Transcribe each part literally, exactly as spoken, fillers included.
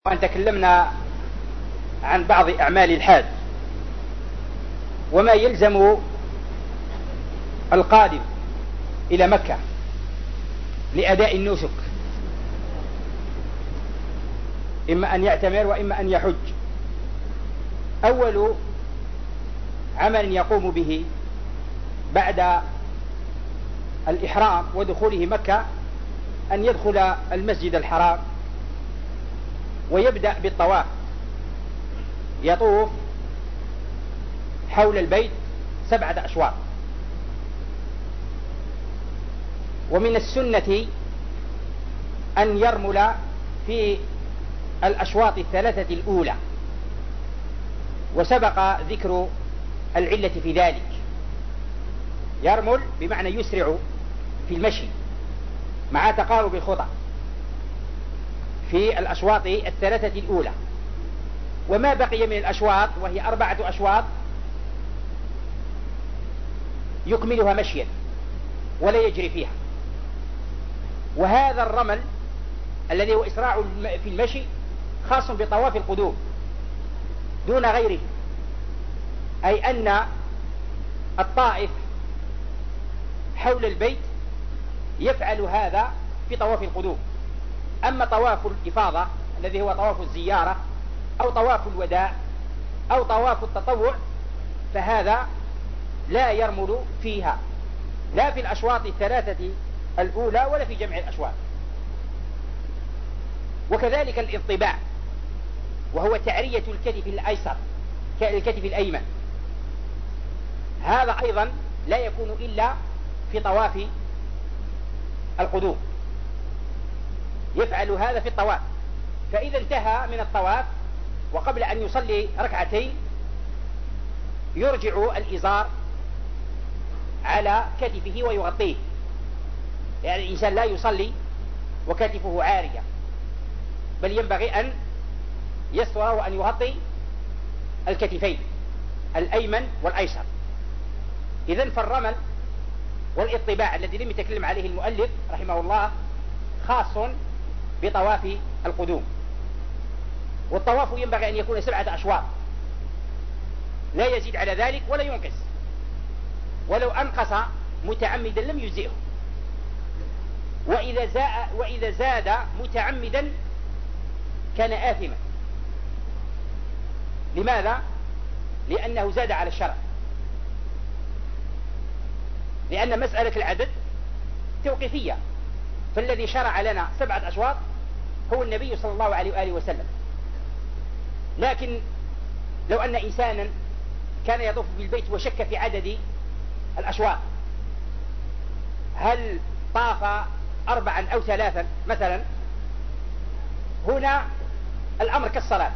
وأن تكلمنا عن بعض أعمال الحاج وما يلزم القادم إلى مكة لأداء النسك، إما أن يعتمر وإما أن يحج. أول عمل يقوم به بعد الإحرام ودخوله مكة أن يدخل المسجد الحرام ويبدأ بالطواف، يطوف حول البيت سبعة أشواط. ومن السنة أن يرمل في الأشواط الثلاثة الأولى، وسبق ذكر العلة في ذلك. يرمل بمعنى يسرع في المشي مع تقارب الخطى في الأشواط الثلاثة الأولى، وما بقي من الأشواط وهي أربعة أشواط يكملها مشيا ولا يجري فيها. وهذا الرمل الذي هو إسراع في المشي خاص بطواف القدوم دون غيره، أي أن الطائف حول البيت يفعل هذا في طواف القدوم. أما طواف الإفاضة الذي هو طواف الزيارة أو طواف الوداع أو طواف التطوع فهذا لا يرمل فيها، لا في الأشواط الثلاثة الأولى ولا في جمع الأشواط. وكذلك الانطباع، وهو تعرية الكتف الأيسر كالكتف الأيمن، هذا أيضا لا يكون إلا في طواف القدوم، يفعل هذا في الطواف. فإذا انتهى من الطواف وقبل أن يصلي ركعتين يرجع الإزار على كتفه ويغطيه، يعني الإنسان لا يصلي وكتفه عارية، بل ينبغي أن يستر وأن يغطي الكتفين الأيمن والأيسر. إذن فالرمل والاطباع الذي لم يتكلم عليه المؤلف رحمه الله خاص بطواف القدوم. والطواف ينبغي أن يكون سبعة أشواط، لا يزيد على ذلك ولا ينقص، ولو أنقص متعمدا لم يجزئه. وإذا زاد, وإذا زاد متعمدا كان آثما. لماذا؟ لأنه زاد على الشرع، لأن مسألة العدد توقيفية، فالذي شرع لنا سبعة أشواط هو النبي صلى الله عليه وآله وسلم. لكن لو أن إنسانا كان يطوف بالبيت وشك في عدد الأشواط، هل طاف أربعا أو ثلاثا مثلا، هنا الأمر كالصلاة،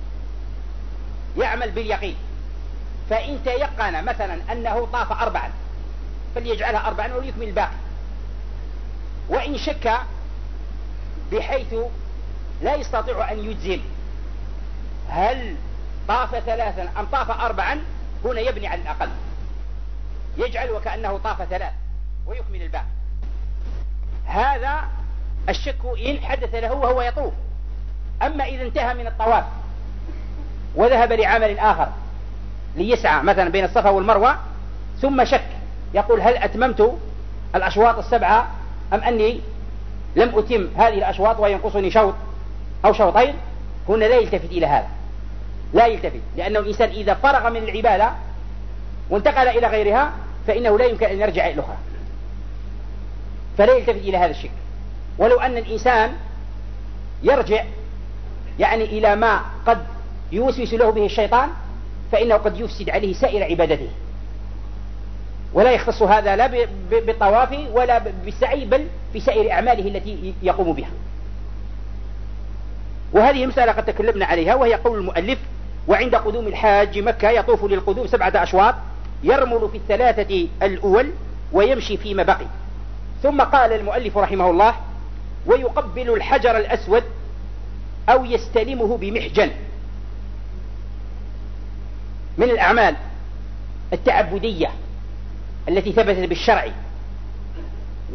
يعمل باليقين. فإن تيقن مثلا أنه طاف أربعا فليجعلها أربعا وليكمل الباقي. وإن شك بحيث لا يستطيع أن يجزم هل طاف ثلاثا أم طاف أربعا، هنا يبني على الأقل، يجعل وكأنه طاف ثلاث ويكمل الباقي. هذا الشك إن حدث له وهو يطوف. أما إذا انتهى من الطواف وذهب لعمل آخر ليسعى مثلا بين الصفا والمروة ثم شك، يقول هل أتممت الأشواط السبعة أم أني لم أتم هذه الأشواط وينقصني شوط أو شوطين، هنا لا يلتفت إلى هذا، لا يلتفت، لأنه الإنسان إذا فرغ من العبادة وانتقل إلى غيرها فإنه لا يمكن أن يرجع إلى الأخرى، فلا يلتفت إلى هذا الشك. ولو أن الإنسان يرجع يعني إلى ما قد يوسوس له به الشيطان فإنه قد يفسد عليه سائر عبادته، ولا يختص هذا لا بالطواف ولا بالسعي بل في سائر أعماله التي يقوم بها. وهذه مسألة قد تكلمنا عليها، وهي قول المؤلف: وعند قدوم الحاج مكة يطوف للقدوم سبعة أشواط، يرمل في الثلاثة الأول ويمشي فيما بقي. ثم قال المؤلف رحمه الله: ويقبل الحجر الأسود أو يستلمه بمحجن. من الأعمال التعبدية التي ثبتت بالشرع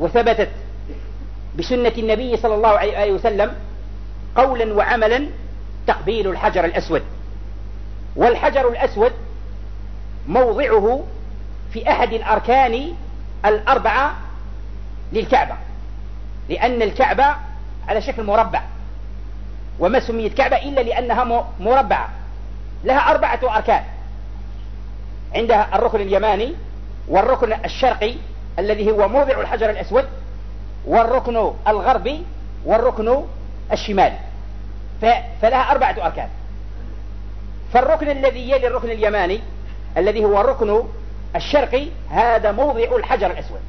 وثبتت بسنة النبي صلى الله عليه وسلم قولا وعملا تقبيل الحجر الأسود. والحجر الأسود موضعه في أحد الأركان الأربعة للكعبة، لأن الكعبة على شكل مربع، وما سميت كعبة إلا لأنها مربعة، لها أربعة أركان، عندها الركن اليماني، والركن الشرقي الذي هو موضع الحجر الأسود، والركن الغربي، والركن الشمالي، فلها أربعة أركان. فالركن الذي يلي الركن اليماني الذي هو الركن الشرقي هذا موضع الحجر الأسود.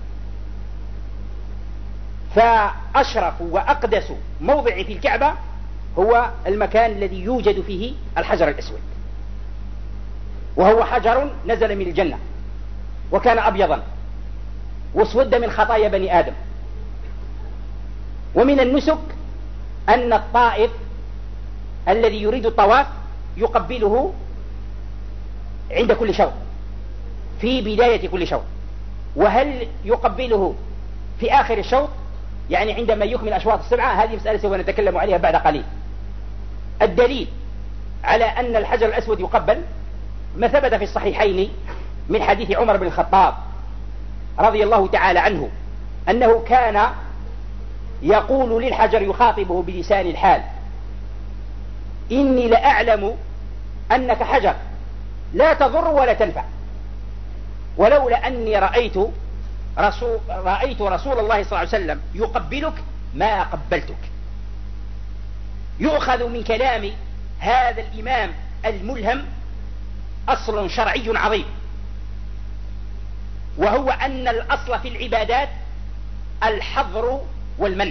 فأشرف وأقدس موضع في الكعبة هو المكان الذي يوجد فيه الحجر الأسود، وهو حجر نزل من الجنة وكان أبيضا واسود من خطايا بني آدم. ومن النسك أن الطائف الذي يريد الطواف يقبله عند كل شوط في بداية كل شوط. وهل يقبله في آخر الشوط يعني عندما يكمل أشواط السبعة؟ هذه مسألة سوف نتكلم عليها بعد قليل. الدليل على أن الحجر الأسود يقبل ما ثبت في الصحيحين من حديث عمر بن الخطاب رضي الله تعالى عنه أنه كان يقول للحجر يخاطبه بلسان الحال: إني لأعلم أنك حجر لا تضر ولا تنفع، ولولا أني رأيت رسول, رأيت رسول الله صلى الله عليه وسلم يقبلك ما قبلتك. يؤخذ من كلام هذا الإمام الملهم أصل شرعي عظيم، وهو أن الأصل في العبادات الحظر والمنع،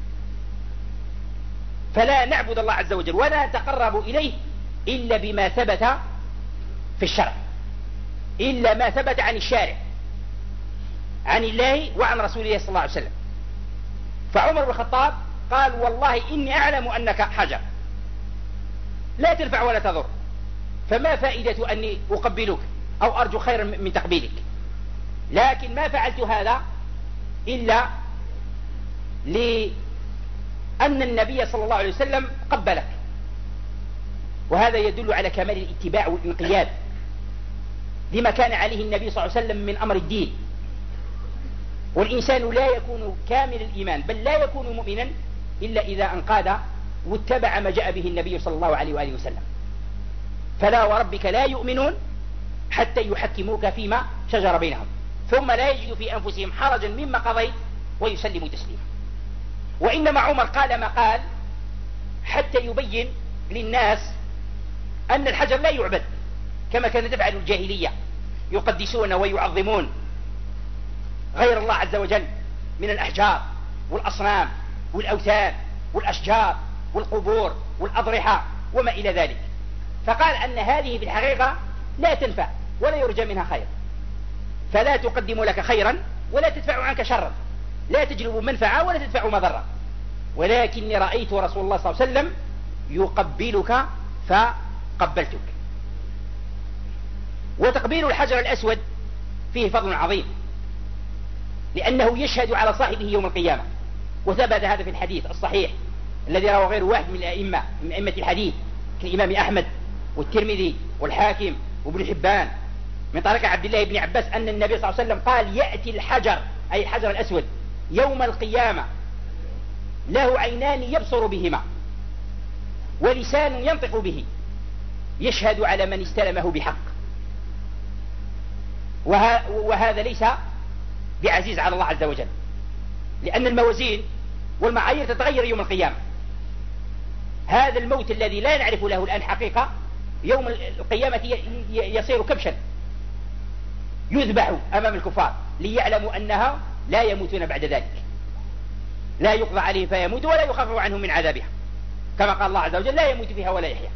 فلا نعبد الله عز وجل ولا نتقرب إليه إلا بما ثبت في الشرع، إلا ما ثبت عن الشارع عن الله وعن رسول الله صلى الله عليه وسلم. فعمر بن الخطاب قال: والله إني أعلم أنك حجر لا تنفع ولا تضر، فما فائدة أني أقبلك أو أرجو خيرا من تقبيلك، لكن ما فعلت هذا إلا لأن النبي صلى الله عليه وسلم قبلك. وهذا يدل على كمال الاتباع والانقياد لما كان عليه النبي صلى الله عليه وسلم من أمر الدين. والإنسان لا يكون كامل الإيمان بل لا يكون مؤمنا إلا إذا انقاد واتبع ما جاء به النبي صلى الله عليه وآله وسلم. فلا وربك لا يؤمنون حتى يحكموك فيما شجر بينهم ثم لا يجدوا في أنفسهم حرجا مما قضيت ويسلموا تسليما. وإنما عمر قال ما قال حتى يبين للناس أن الحجر لا يعبد كما كانت تفعل الجاهلية، يقدسون ويعظمون غير الله عز وجل من الأحجار والأصنام والأوثان والأشجار والقبور والأضرحة وما إلى ذلك. فقال أن هذه في الحقيقة لا تنفع ولا يرجى منها خير، فلا تقدم لك خيرا ولا تدفع عنك شرا، لا تجلب منفعة ولا تدفع مضرة، ولكني رأيت رسول الله صلى الله عليه وسلم يقبلك فقبلتك. وتقبيل الحجر الأسود فيه فضل عظيم، لأنه يشهد على صاحبه يوم القيامة، وثبت هذا في الحديث الصحيح الذي رواه غير واحد من الأئمة من أئمة الحديث كالإمام أحمد والترمذي والحاكم وابن حبان من طريق عبد الله بن عباس أن النبي صلى الله عليه وسلم قال: يأتي الحجر أي الحجر الأسود يوم القيامة له عينان يبصر بهما ولسان ينطق به يشهد على من استلمه بحق. وه... وهذا ليس بعزيز على الله عز وجل، لأن الموازين والمعايير تتغير يوم القيامة. هذا الموت الذي لا نعرف له الآن حقيقة يوم القيامة يصير كبشا يذبح أمام الكفار ليعلموا أنها لا يموتون بعد ذلك، لا يقضى عليه فيموت ولا يخفف عنهم من عذابها، كما قال الله عز وجل: لا يموت فيها ولا يحيا.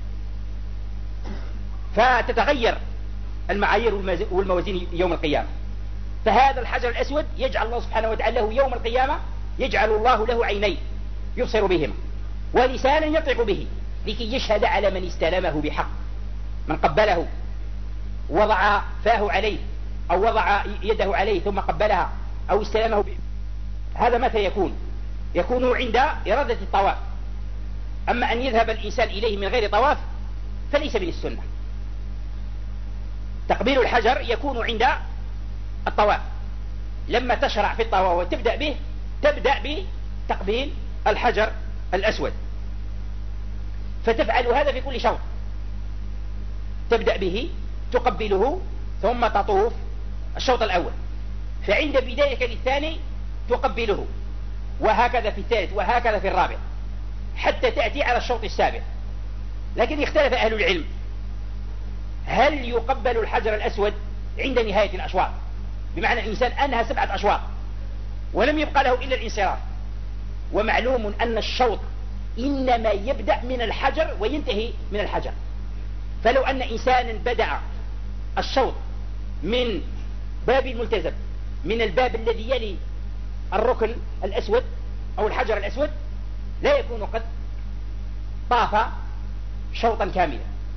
فتتغير المعايير والموازين يوم القيامة. فهذا الحجر الأسود يجعل الله سبحانه وتعالى له يوم القيامة يجعل الله له عينين يبصر بهما ولسانا ينطق به لكي يشهد على من استلمه بحق، من قبله وضع فاه عليه أو وضع يده عليه ثم قبلها أو استلمه به. هذا متى يكون؟ يكون عند إرادة الطواف، أما أن يذهب الإنسان إليه من غير طواف فليس من السنة. تقبيل الحجر يكون عند الطواف، لما تشرع في الطواف وتبدأ به تبدأ بتقبيل الحجر الأسود، فتفعل هذا في كل شوط، تبدأ به تقبله ثم تطوف الشوط الأول، فعند بداية للثاني تقبله، وهكذا في الثالث وهكذا في الرابع حتى تأتي على الشوط السابع. لكن اختلف أهل العلم هل يقبل الحجر الأسود عند نهاية الأشواط، بمعنى الإنسان أنهى سبعة أشواط ولم يبقى له إلا الانصراف، ومعلوم أن الشوط إنما يبدأ من الحجر وينتهي من الحجر، فلو أن إنسانا بدأ الشوط من باب الملتزم من الباب الذي يلي الركن الأسود أو الحجر الأسود لا يكون قد طاف شوطا كاملا،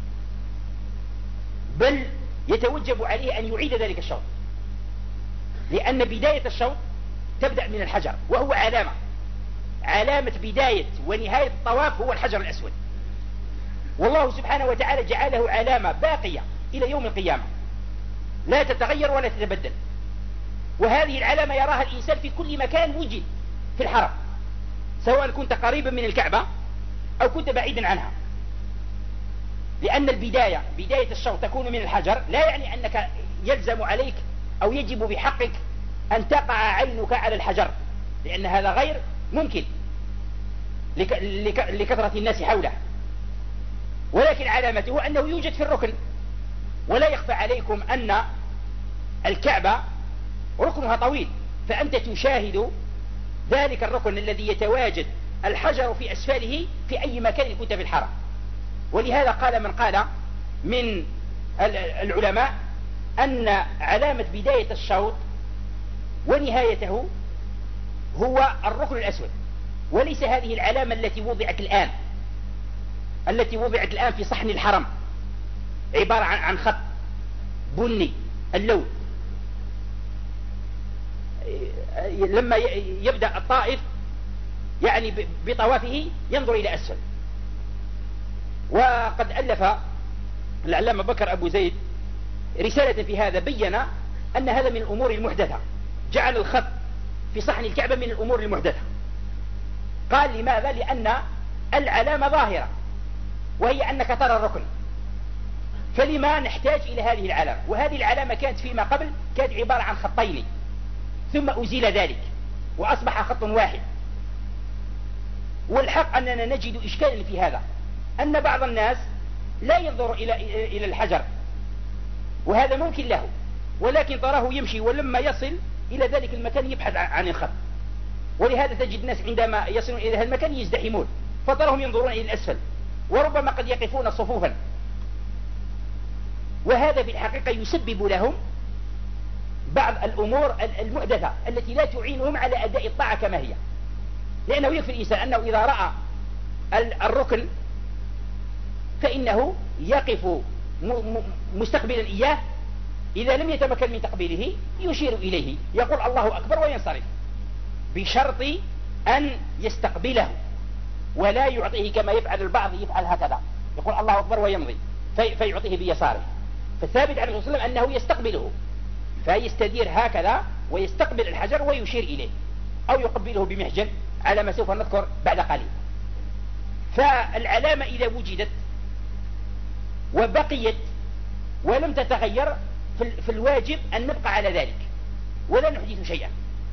بل يتوجب عليه أن يعيد ذلك الشوط، لأن بداية الشوط تبدأ من الحجر، وهو علامة علامة بداية ونهاية الطواف هو الحجر الأسود، والله سبحانه وتعالى جعله علامة باقية إلى يوم القيامة لا تتغير ولا تتبدل، وهذه العلامة يراها الإنسان في كل مكان وجد في الحرم، سواء كنت قريبا من الكعبة أو كنت بعيدا عنها، لأن البداية بداية الشوط تكون من الحجر، لا يعني أنك يلزم عليك أو يجب بحقك أن تقع عينك على الحجر، لأن هذا غير ممكن لك لك لكثرة الناس حوله، ولكن علامته أنه يوجد في الركن. ولا يخفى عليكم أن الكعبة ركنها طويل، فأنت تشاهد ذلك الركن الذي يتواجد الحجر في أسفله في أي مكان كنت في الحرم. ولهذا قال من قال من العلماء أن علامة بداية الشوط ونهايته هو الركن الأسود، وليس هذه العلامة التي وضعت الآن التي وضعت الآن في صحن الحرم، عبارة عن عن خط بني اللون، لما يبدأ الطائف يعني بطوافه ينظر إلى أسفل. وقد ألف العلامة بكر أبو زيد رسالة في هذا، بين أن هذا من الأمور المحدثة، جعل الخط في صحن الكعبة من الأمور المحدثة. قال لماذا؟ لأن العلامة ظاهرة وهي أنك ترى الركن، فلما نحتاج إلى هذه العلامة؟ وهذه العلامة كانت فيما قبل كانت عبارة عن خطين، ثم أزيل ذلك وأصبح خط واحد. والحق أننا نجد إشكالا في هذا، أن بعض الناس لا ينظر إلى إلى الحجر، وهذا ممكن له، ولكن تراه يمشي ولما يصل إلى ذلك المكان يبحث عن الخط، ولهذا تجد الناس عندما يصلون إلى هذا المكان يزدحمون، فتراهم ينظرون إلى الأسفل، وربما قد يقفون صفوفا، وهذا في الحقيقة يسبب لهم بعض الأمور المحدثة التي لا تعينهم على أداء الطاعة كما هي. لأنه يكفي الإنسان أنه إذا رأى الركن فإنه يقف مستقبلا إياه، إذا لم يتمكن من تقبيله يشير إليه يقول الله أكبر وينصرف، بشرط أن يستقبله ولا يعطيه كما يفعل البعض، يفعل هكذا يقول الله أكبر ويمضي في فيعطيه بيساره. فالثابت عليه الصلاة والسلام أنه يستقبله، فيستدير هكذا ويستقبل الحجر ويشير إليه، أو يقبله بمحجن على ما سوف نذكر بعد قليل. فالعلامة إذا وجدت وبقيت ولم تتغير في الواجب أن نبقى على ذلك ولا نحدث شيئا.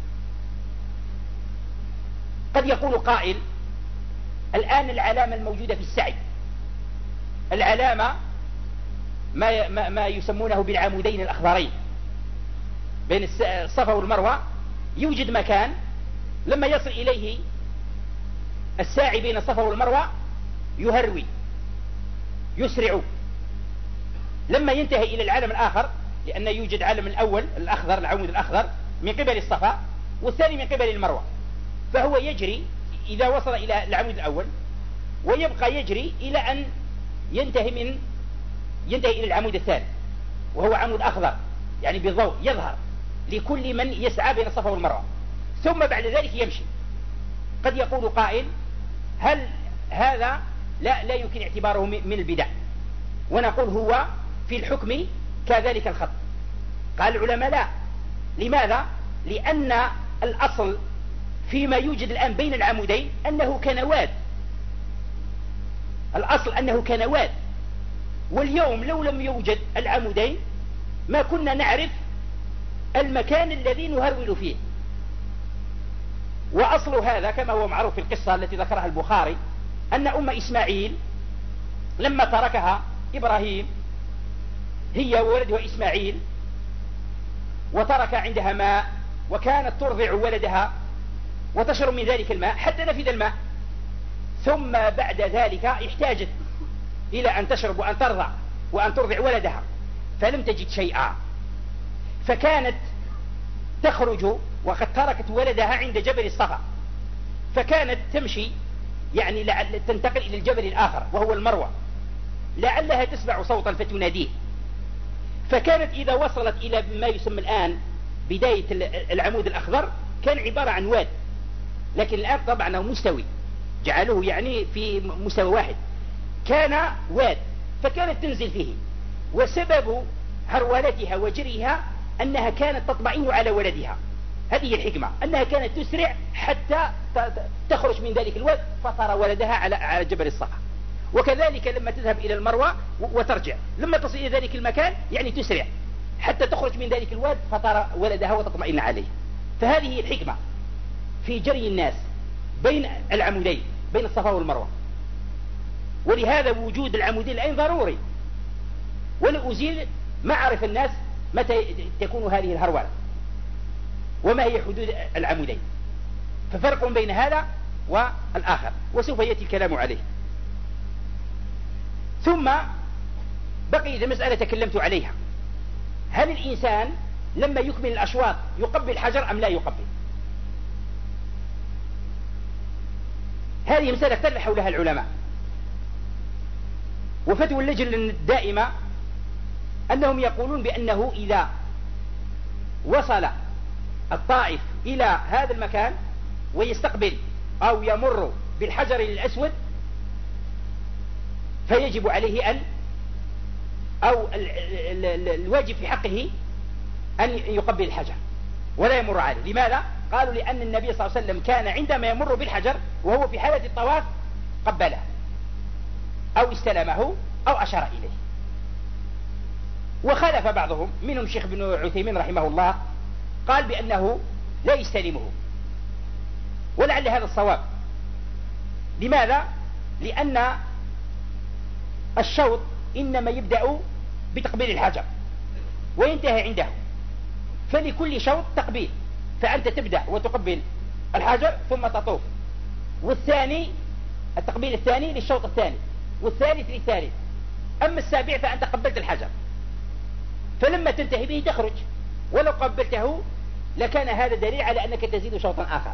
قد يقول قائل الآن العلامة الموجودة في السعي، العلامة ما ما يسمونه بالعمودين الأخضرين بين الصفا والمروة، يوجد مكان لما يصل إليه الساعي بين الصفا والمروة يهروي يسرع، لما ينتهي إلى العلم الآخر، لأن يوجد علم الأول الأخضر العمود الأخضر من قبل الصفا والثاني من قبل المروة، فهو يجري إذا وصل إلى العمود الأول ويبقى يجري إلى أن ينتهي من ينتهي إلى العمود الثاني وهو عمود أخضر، يعني بالضوء يظهر لكل من يسعى بين الصفا والمروة، ثم بعد ذلك يمشي. قد يقول قائل هل هذا لا, لا يمكن اعتباره من البدع، ونقول هو في الحكم كذلك الخط. قال العلماء لا. لماذا؟ لأن الأصل فيما يوجد الآن بين العمودين أنه كنواد، الأصل أنه كنواد، واليوم لو لم يوجد العمودين ما كنا نعرف المكان الذي نهرول فيه. وأصل هذا كما هو معروف في القصة التي ذكرها البخاري، أن أم إسماعيل لما تركها إبراهيم هي وولدها إسماعيل وترك عندها ماء، وكانت ترضع ولدها وتشرب من ذلك الماء حتى نفذ الماء، ثم بعد ذلك احتاجت إلى أن تشرب وأن ترضع وأن ترضع ولدها، فلم تجد شيئا، فكانت تخرج وقد تركت ولدها عند جبل الصفا، فكانت تمشي يعني لعل تنتقل إلى الجبل الآخر وهو المروة، لعلها تسمع صوتا فتناديه. فكانت إذا وصلت إلى ما يسمى الآن بداية العمود الأخضر كان عبارة عن واد، لكن الآن طبعا مستوي، جعلوه يعني في مستوى واحد، كان واد، فكانت تنزل فيه. وسبب هرولتها وجريها أنها كانت تطمئن على ولدها، هذه الحكمة، أنها كانت تسرع حتى تخرج من ذلك الواد فترى ولدها على على جبل الصفا. وكذلك لما تذهب إلى المروة وترجع، لما تصل إلى ذلك المكان يعني تسرع حتى تخرج من ذلك الواد فترى ولدها وتطمئن عليه. فهذه الحكمة في جري الناس بين العمودين، بين الصفا والمروة. ولهذا وجود العمودين الآن ضروري، ولأزيل معرف الناس متى تكون هذه الهرولة وما هي حدود العمودين، ففرق بين هذا والآخر وسوف يأتي الكلام عليه. ثم بقي مسألة تكلمت عليها، هل الإنسان لما يكمل الأشواط يقبل الحجر أم لا يقبل؟ هذه مسألة اختلف حولها العلماء، وفتوى اللجنة الدائمة أنهم يقولون بأنه إذا وصل الطائف إلى هذا المكان ويستقبل أو يمر بالحجر الأسود فيجب عليه أن أو الواجب في حقه أن يقبل الحجر ولا يمر عليه. لماذا؟ قالوا لأن النبي صلى الله عليه وسلم كان عندما يمر بالحجر وهو في حالة الطواف قبله أو استلمه أو أشار إليه. وخالف بعضهم منهم شيخ ابن عثيمين رحمه الله، قال بأنه لا يستلمه، ولعل هذا الصواب. لماذا؟ لأن الشوط إنما يبدأ بتقبيل الحجر وينتهي عنده، فلكل شوط تقبيل، فأنت تبدأ وتقبل الحجر ثم تطوف، والثاني التقبيل الثاني للشوط الثاني، والثالث للثالث. أما السابع فأنت قبلت الحجر، فلما تنتهي به تخرج، ولو قبلته لكان هذا دليل على أنك تزيد شوطا آخر.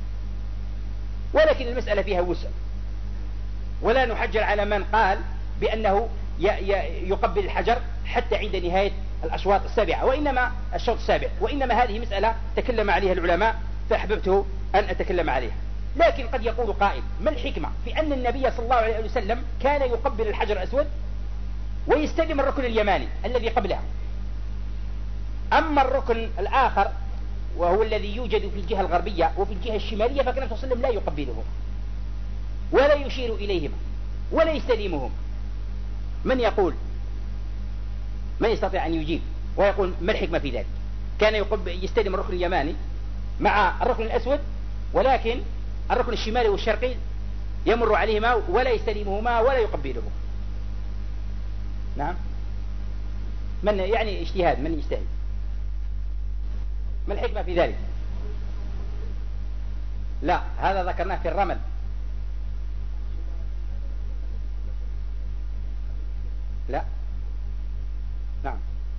ولكن المسألة فيها وسع، ولا نحجر على من قال بأنه يقبل الحجر حتى عند نهاية الأشواط السابعة، وإنما الشوط السابع، وإنما هذه مسألة تكلم عليها العلماء فأحببت أن أتكلم عليها. لكن قد يقول قائل: ما الحكمة في أن النبي صلى الله عليه وسلم كان يقبل الحجر الأسود ويستلم الركن اليماني الذي قبلها، أما الركن الآخر وهو الذي يوجد في الجهة الغربية وفي الجهة الشمالية فكان صلى الله عليه وسلم لا يقبلهم ولا يشير إليهما ولا يستلمهم؟ من يقول؟ من يستطيع أن يجيب ويقول ما الحكمة في ذلك؟ كان يقبل يستلم الركن اليماني مع الركن الأسود، ولكن الركن الشمالي والشرقي يمر عليهما ولا يستلمهما ولا يقبلهما. نعم، من يعني اجتهاد، من يجتهد؟ ما الحكمة في ذلك؟ لا، هذا ذكرناه في الرمل. لا، نعم،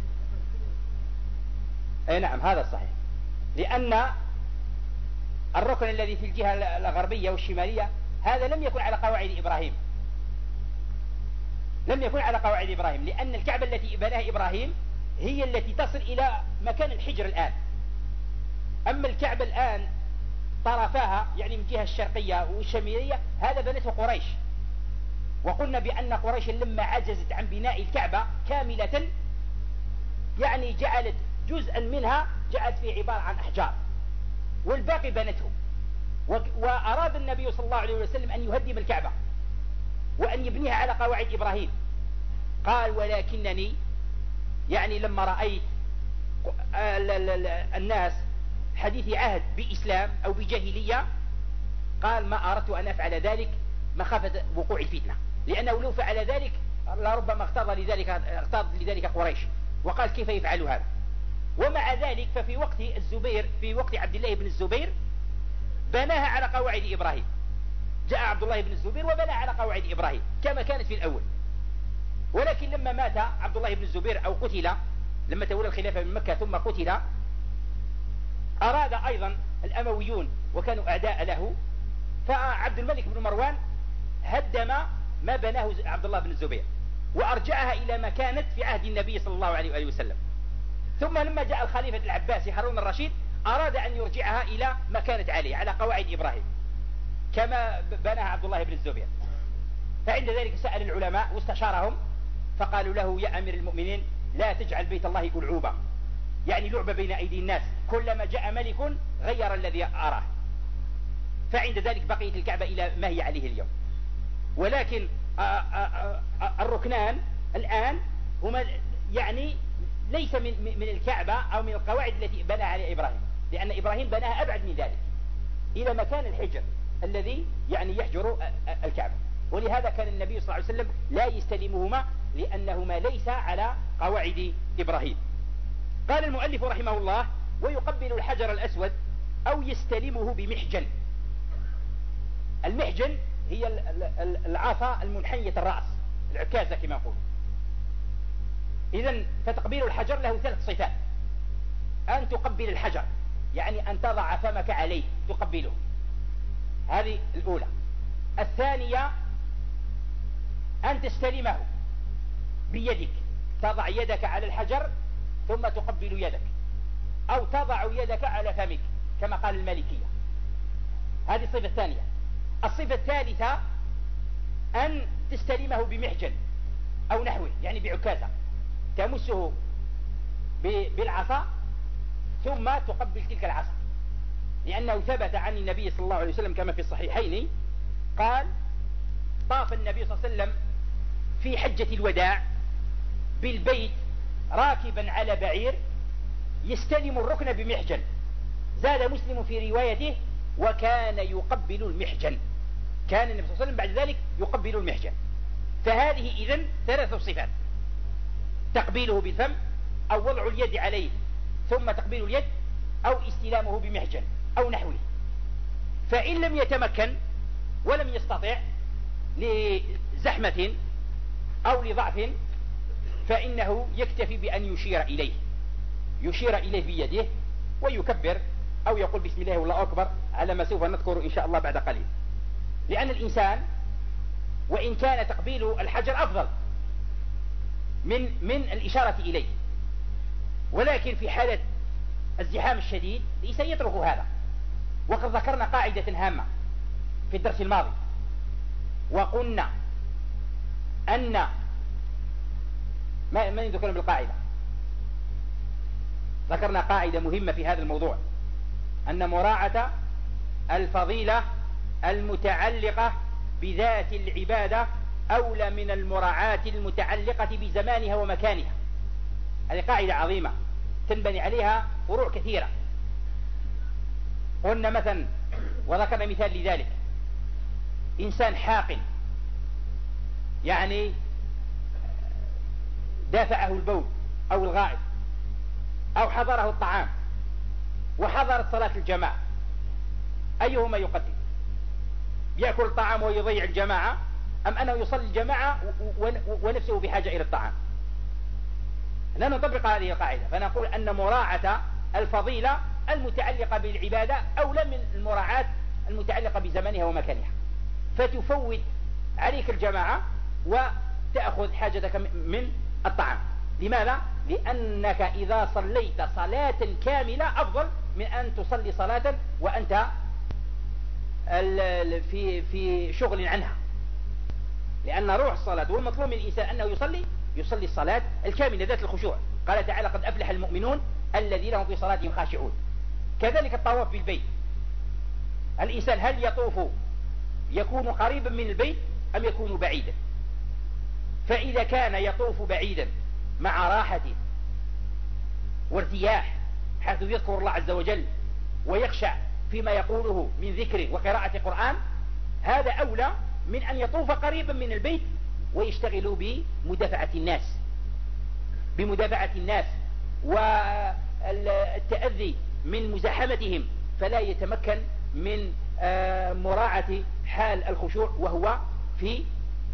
اي نعم، هذا صحيح، لأن الركن الذي في الجهة الغربية والشمالية هذا لم يكن على قواعد إبراهيم، لم يكن على قواعد إبراهيم، لأن الكعبة التي بناها إبراهيم هي التي تصل إلى مكان الحجر الآن. أما الكعبة الآن طرفاها يعني من جهة الشرقية والشمالية هذا بنته قريش. وقلنا بأن قريش لما عجزت عن بناء الكعبة كاملة يعني جعلت جزءا منها جعلت فيه عبارة عن أحجار والباقي بنته. وأراد النبي صلى الله عليه وسلم أن يهدم الكعبة وأن يبنيها على قواعد إبراهيم. قال ولكنني يعني لما رأيت الناس حديث عهد بإسلام أو بجاهلية قال ما أردت أن أفعل ذلك مخافة وقوع الفتنة، لأنه لو فعل ذلك لربما اغتاظ لذلك اغتاظ لذلك قريش وقال كيف يفعل هذا. ومع ذلك ففي وقت الزبير في وقت عبد الله بن الزبير بناها على قواعد إبراهيم. جاء عبد الله بن الزبير وبنى على قواعد إبراهيم كما كانت في الأول. ولكن لما مات عبد الله بن الزبير أو قتل لما تولى الخلافة من مكة ثم قتل أراد أيضا الأمويون وكانوا أعداء له فعبد الملك بن مروان هدم ما بناه عبد الله بن الزبير وأرجعها إلى ما كانت في عهد النبي صلى الله عليه وآله وسلم. ثم لما جاء الخليفة العباسي هارون الرشيد أراد أن يرجعها إلى ما كانت عليه على قواعد إبراهيم كما بناها عبد الله بن الزبير. فعند ذلك سأل العلماء واستشارهم فقالوا له يا أمير المؤمنين لا تجعل بيت الله ألعوبة، يعني لعبة بين أيدي الناس، كلما جاء ملك غير الذي أراه. فعند ذلك بقيت الكعبة إلى ما هي عليه اليوم. ولكن الركنان الآن هما يعني ليس من من الكعبة أو من القواعد التي بناها عليها إبراهيم، لأن إبراهيم بناها أبعد من ذلك إلى مكان الحجر الذي يعني يحجر الكعبة. ولهذا كان النبي صلى الله عليه وسلم لا يستلمهما لأنهما ليس على قواعد إبراهيم. قال المؤلف رحمه الله ويقبل الحجر الأسود أو يستلمه بمحجن. المحجن هي العصا المنحنية الرأس، العكازة كما نقول. إذن فتقبيل الحجر له ثلاث صفات: أن تقبل الحجر يعني أن تضع فمك عليه تقبله، هذه الأولى. الثانية أن تستلمه بيدك، تضع يدك على الحجر ثم تقبل يدك، أو تضع يدك على فمك كما قال المالكية. هذه الصفة الثانية. الصفة الثالثة أن تستلمه بمحجن أو نحوه، يعني بعكازة تمسه بالعصا ثم تقبل تلك العصا، لأنه ثبت عن النبي صلى الله عليه وسلم كما في الصحيحين قال طاف النبي صلى الله عليه وسلم في حجة الوداع بالبيت راكبا على بعير يستلم الركن بمحجن. زاد مسلم في روايته وكان يقبل المحجن، كان النبي صلى الله عليه وسلم بعد ذلك يقبل المحجن. فهذه إذن ثلاث صفات: تقبيله بالفم أو وضع اليد عليه ثم تقبيل اليد أو استلامه بمحجن أو نحوه. فإن لم يتمكن ولم يستطع لزحمة أو لضعف فإنه يكتفي بأن يشير إليه يشير إليه بيده ويكبر أو يقول بسم الله والله أكبر على ما سوف نذكر إن شاء الله بعد قليل. لأن الإنسان وإن كان تقبيل الحجر أفضل من من الإشارة إليه، ولكن في حالة الزحام الشديد ليس يترك هذا. وقد ذكرنا قاعدة هامة في الدرس الماضي وقلنا أن ما من ذكرنا بالقاعدة ذكرنا قاعدة مهمة في هذا الموضوع، أن مراعاة الفضيلة المتعلقة بذات العبادة أولى من المراعاة المتعلقة بزمانها ومكانها. هذه قاعدة عظيمة تنبني عليها فروع كثيرة. قلنا مثلا وذكرنا مثال لذلك: إنسان حاقن يعني دافعه البول أو الغائط أو حضره الطعام وحضرت صلاة الجماعة، أيهما يقدم؟ يأكل الطعام ويضيع الجماعة أم أنه يصلي الجماعة ونفسه بحاجة إلى الطعام؟ لا نطبق هذه القاعدة، فنقول أن مراعاة الفضيلة المتعلقة بالعبادة أولى من المراعاة المتعلقة بزمانها ومكانها، فتفوت عليك الجماعة وتأخذ حاجتك من الطعام. لماذا؟ لأنك إذا صليت صلاة كاملة أفضل من أن تصلي صلاة وأنت في في شغل عنها، لأن روح الصلاة والمطلوب من الإنسان أنه يصلي يصلي الصلاة الكاملة ذات الخشوع. قال تعالى قد أفلح المؤمنون الذين هم في صلاتهم خاشعون. كذلك الطواف بالبيت، الإنسان هل يطوف يكون قريبا من البيت أم يكون بعيدا؟ فإذا كان يطوف بعيدا مع راحة وارتياح حيث يذكر الله عز وجل ويخشع فيما يقوله من ذكر وقراءة قرآن، هذا أولى من أن يطوف قريبا من البيت ويشتغل بمدافعة الناس بمدافعة الناس والتأذي من مزاحمتهم، فلا يتمكن من مراعاة حال الخشوع وهو في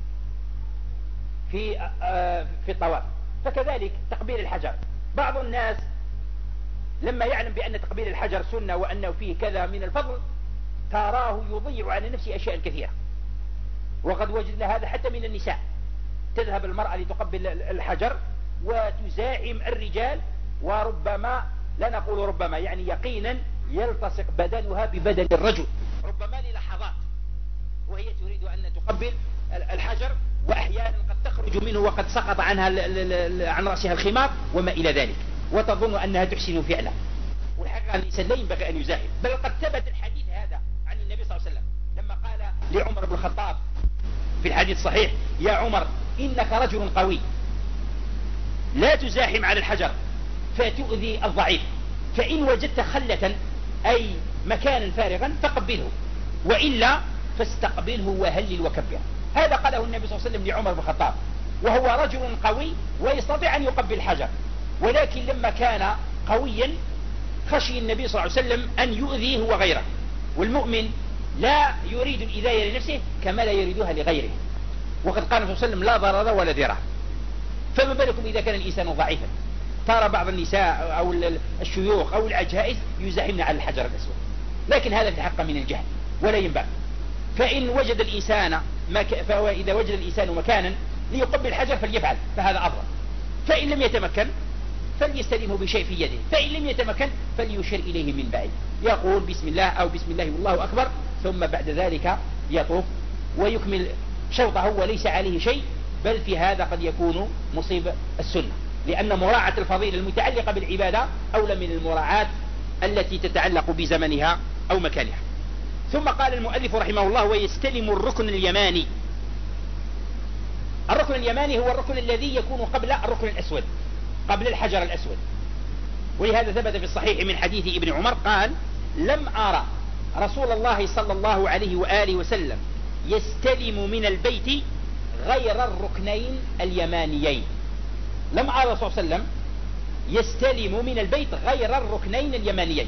في في الطواف. فكذلك تقبيل الحجر، بعض الناس لما يعلم بأن تقبيل الحجر سنة وأنه فيه كذا من الفضل تراه يضيع على نفسه أشياء كثيرة، وقد وجدنا هذا حتى من النساء. تذهب المرأة لتقبل الحجر وتزاحم الرجال، وربما لا نقول ربما يعني يقينا يلتصق بدنها ببدن الرجل ربما للحظات وهي تريد أن تقبل الحجر، وأحيانا قد تخرج منه وقد سقط عنها عن رأسها الخمار وما إلى ذلك، وتظن أنها تحسن فعلا، والحقيقة الإنسان لا ينبغي أن يزاحم. بل قد ثبت الحديث هذا عن النبي صلى الله عليه وسلم لما قال لعمر بن الخطاب في الحديث الصحيح: يا عمر إنك رجل قوي لا تزاحم على الحجر فتؤذي الضعيف، فإن وجدت خلة أي مكانا فارغا فقبله، وإلا فاستقبله وهلل وكبر. هذا قاله النبي صلى الله عليه وسلم لعمر بن الخطاب وهو رجل قوي ويستطيع أن يقبل الحجر، ولكن لما كان قويا خشي النبي صلى الله عليه وسلم أن يؤذيه وغيره، والمؤمن لا يريد الإذاية لنفسه كما لا يريدها لغيره، وقد قال صلى الله عليه وسلم: لا ضرر ولا ضرار. فما بالكم إذا كان الإنسان ضعيفا؟ ترى بعض النساء أو الشيوخ أو العجائز يزاحمن على الحجر الأسود، لكن هذا في حق من الجهل ولا ينبغي. فإن وجد الإنسان مك... فهو إذا وجد الإنسان مكانا ليقبل الحجر فليفعل، فهذا أفضل. فإن لم يتمكن فليستلمه بشيء في يده، فإن لم يتمكن فليشير إليه من بعيد، يقول بسم الله أو بسم الله والله أكبر، ثم بعد ذلك يطوف ويكمل شوطه وليس عليه شيء. بل في هذا قد يكون مصيب السنة، لأن مراعاة الفضيلة المتعلقة بالعبادة أولى من المراعاة التي تتعلق بزمنها أو مكانها. ثم قال المؤلف رحمه الله: ويستلم الركن اليماني. الركن اليماني هو الركن الذي يكون قبل الركن الأسود، قبل الحجر الأسود. ولهذا ثبت في الصحيح من حديث ابن عمر قال: لم أرى رسول الله صلى الله عليه وآله وسلم يستلم من البيت غير الركنين اليمانيين. لم أرى رسول الله صلى الله عليه وسلم يستلم من البيت غير الركنين اليمانيين.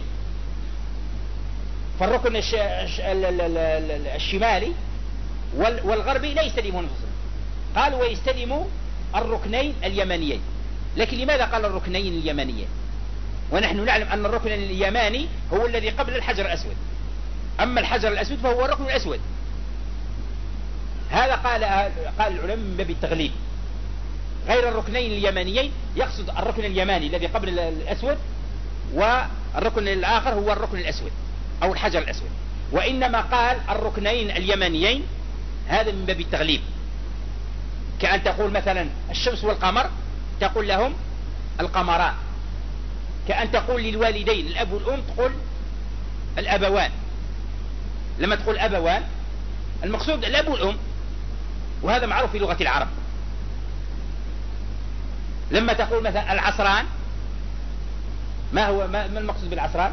فالركن الش... الشمالي والغربي لا يستلمون، قال ويستلم الركنين اليمانيين. لكن لماذا قال الركنين اليمانيين ونحن نعلم أن الركن اليماني هو الذي قبل الحجر الأسود، أما الحجر الأسود فهو الركن الأسود؟ هذا قال قال العلماء من باب التغليب. غير الركنين اليمانيين يقصد الركن اليماني الذي قبل الأسود، والركن الآخر هو الركن الأسود أو الحجر الأسود. وإنما قال الركنين اليمانيين هذا من باب التغليب، كأن تقول مثلا الشمس والقمر تقول لهم القمران، كأن تقول للوالدين الأب والأم تقول الأبوان. لما تقول أبوان المقصود الأب والأم، وهذا معروف في لغة العرب. لما تقول مثلا العصران، ما هو ما المقصود بالعصران؟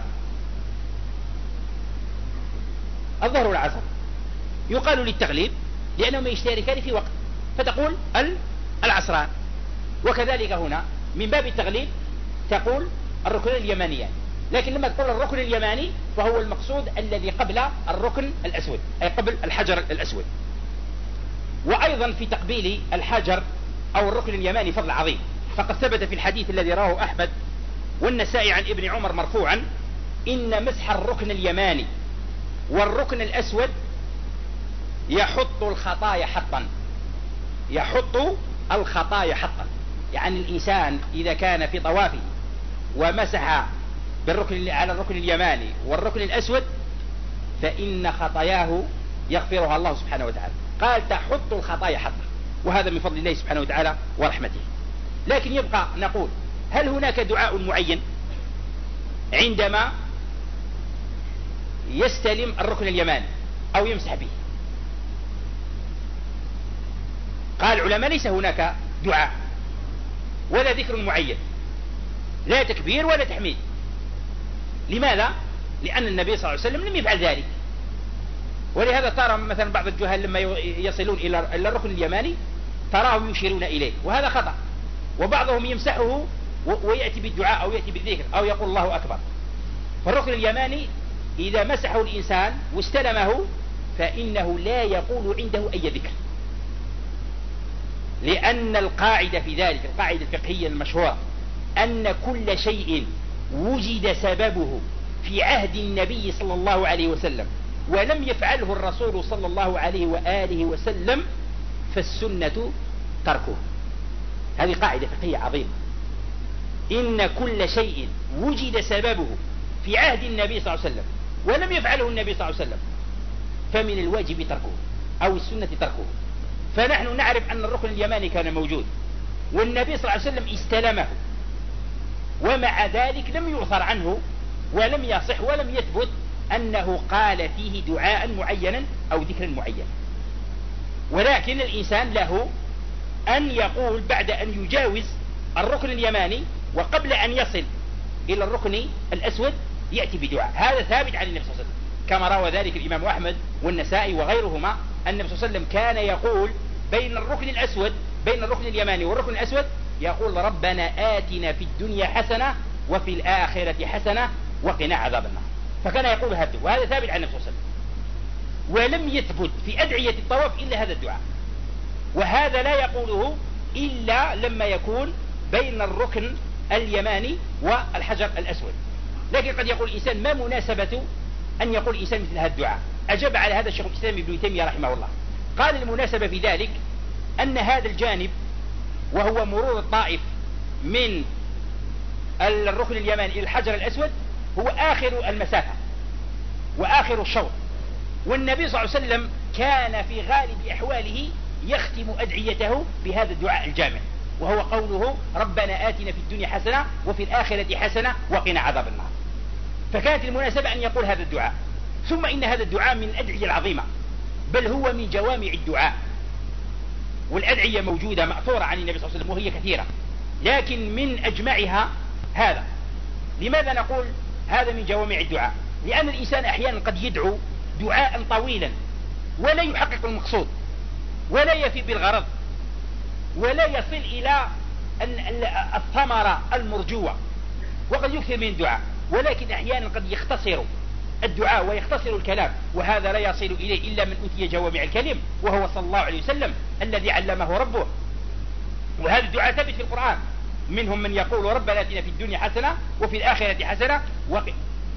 الظهر والعصر، يقال للتغليب لأنهم يشتركان في وقت، فتقول العصران. وكذلك هنا من باب التغليب تقول الركن اليمانيان، لكن لما تقول الركن اليماني فهو المقصود الذي قبل الركن الأسود، أي قبل الحجر الأسود. وأيضا في تقبيل الحجر أو الركن اليماني فضل عظيم، فقد ثبت في الحديث الذي رواه أحمد والنسائي عن ابن عمر مرفوعا: إن مسح الركن اليماني والركن الأسود يحط الخطايا حطا. يحط الخطايا حطا، يعني الإنسان إذا كان في طوافه ومسح بالركن على الركن اليماني والركن الأسود فإن خطاياه يغفرها الله سبحانه وتعالى. قال تحط الخطايا حطا، وهذا من فضل الله سبحانه وتعالى ورحمته. لكن يبقى نقول هل هناك دعاء معين عندما يستلم الركن اليماني أو يمسح به؟ قال العلماء ليس هناك دعاء ولا ذكر معين، لا تكبير ولا تحميد. لماذا؟ لأن النبي صلى الله عليه وسلم لم يفعل ذلك. ولهذا ترى مثلا بعض الجهال لما يصلون إلى الركن اليماني تراهم يشيرون إليه، وهذا خطأ. وبعضهم يمسحه ويأتي بالدعاء أو يأتي بالذكر أو يقول الله أكبر. فالركن اليماني إذا مسحه الإنسان واستلمه فإنه لا يقول عنده أي ذكر، لأن القاعدة في ذلك، القاعدة الفقهية المشهورة، أن كل شيء وجد سببه في عهد النبي صلى الله عليه وسلم ولم يفعله الرسول صلى الله عليه وآله وسلم فالسنة تركه. هذه قاعدة فقهية عظيمة. إن كل شيء وجد سببه في عهد النبي صلى الله عليه وسلم ولم يفعله النبي صلى الله عليه وسلم فمن الواجب تركه أو السنة تركه. فنحن نعرف أن الركن اليماني كان موجود والنبي صلى الله عليه وسلم استلمه، ومع ذلك لم يؤثر عنه ولم يصح ولم يثبت أنه قال فيه دعاء معينا أو ذكرا معينا. ولكن الإنسان له أن يقول بعد أن يجاوز الركن اليماني وقبل أن يصل إلى الركن الأسود يأتي بدعاء. هذا ثابت عن النبي صلى الله عليه وسلم كما روى ذلك الإمام أحمد والنسائي وغيرهما، أن النبي صلى الله عليه وسلم كان يقول بين الركن الأسود بين الركن اليماني والركن الأسود يقول ربنا آتنا في الدنيا حسنة وفي الآخرة حسنة وقنا عذاب النار. فكان يقول هذا، وهذا ثابت عن النبي صلى الله عليه وسلم. ولم يثبت في أدعية الطواف إلا هذا الدعاء، وهذا لا يقوله إلا لما يكون بين الركن اليماني والحجر الأسود. لكن قد يقول الإنسان ما مناسبة أن يقول الإنسان مثل هذا الدعاء؟ أجاب على هذا الشيخ الإسلام ابن تيمية رحمه الله، قال المناسبة في ذلك أن هذا الجانب وهو مرور الطائف من الركن اليماني إلى الحجر الأسود هو آخر المسافة وآخر الشوط، والنبي صلى الله عليه وسلم كان في غالب أحواله يختم أدعيته بهذا الدعاء الجامع، وهو قوله ربنا آتنا في الدنيا حسنة وفي الآخرة حسنة وقنا عذاب النار. فكانت المناسبة أن يقول هذا الدعاء. ثم إن هذا الدعاء من الأدعية العظيمة، بل هو من جوامع الدعاء، والأدعية موجودة مأثورة عن النبي صلى الله عليه وسلم وهي كثيرة، لكن من أجمعها هذا. لماذا نقول هذا من جوامع الدعاء؟ لأن الإنسان أحيانا قد يدعو دعاء طويلا ولا يحقق المقصود ولا يفي بالغرض ولا يصل إلى الثمرة المرجوة، وقد يكثر من الدعاء، ولكن أحيانا قد يختصر الدعاء ويختصر الكلام، وهذا لا يصل إليه إلا من أوتي جوامع الكلم وهو صلى الله عليه وسلم الذي علمه ربه. وهذا الدعاء ثابت في القرآن، منهم من يقول ربنا آتنا في الدنيا حسنة وفي الآخرة حسنة وقنا.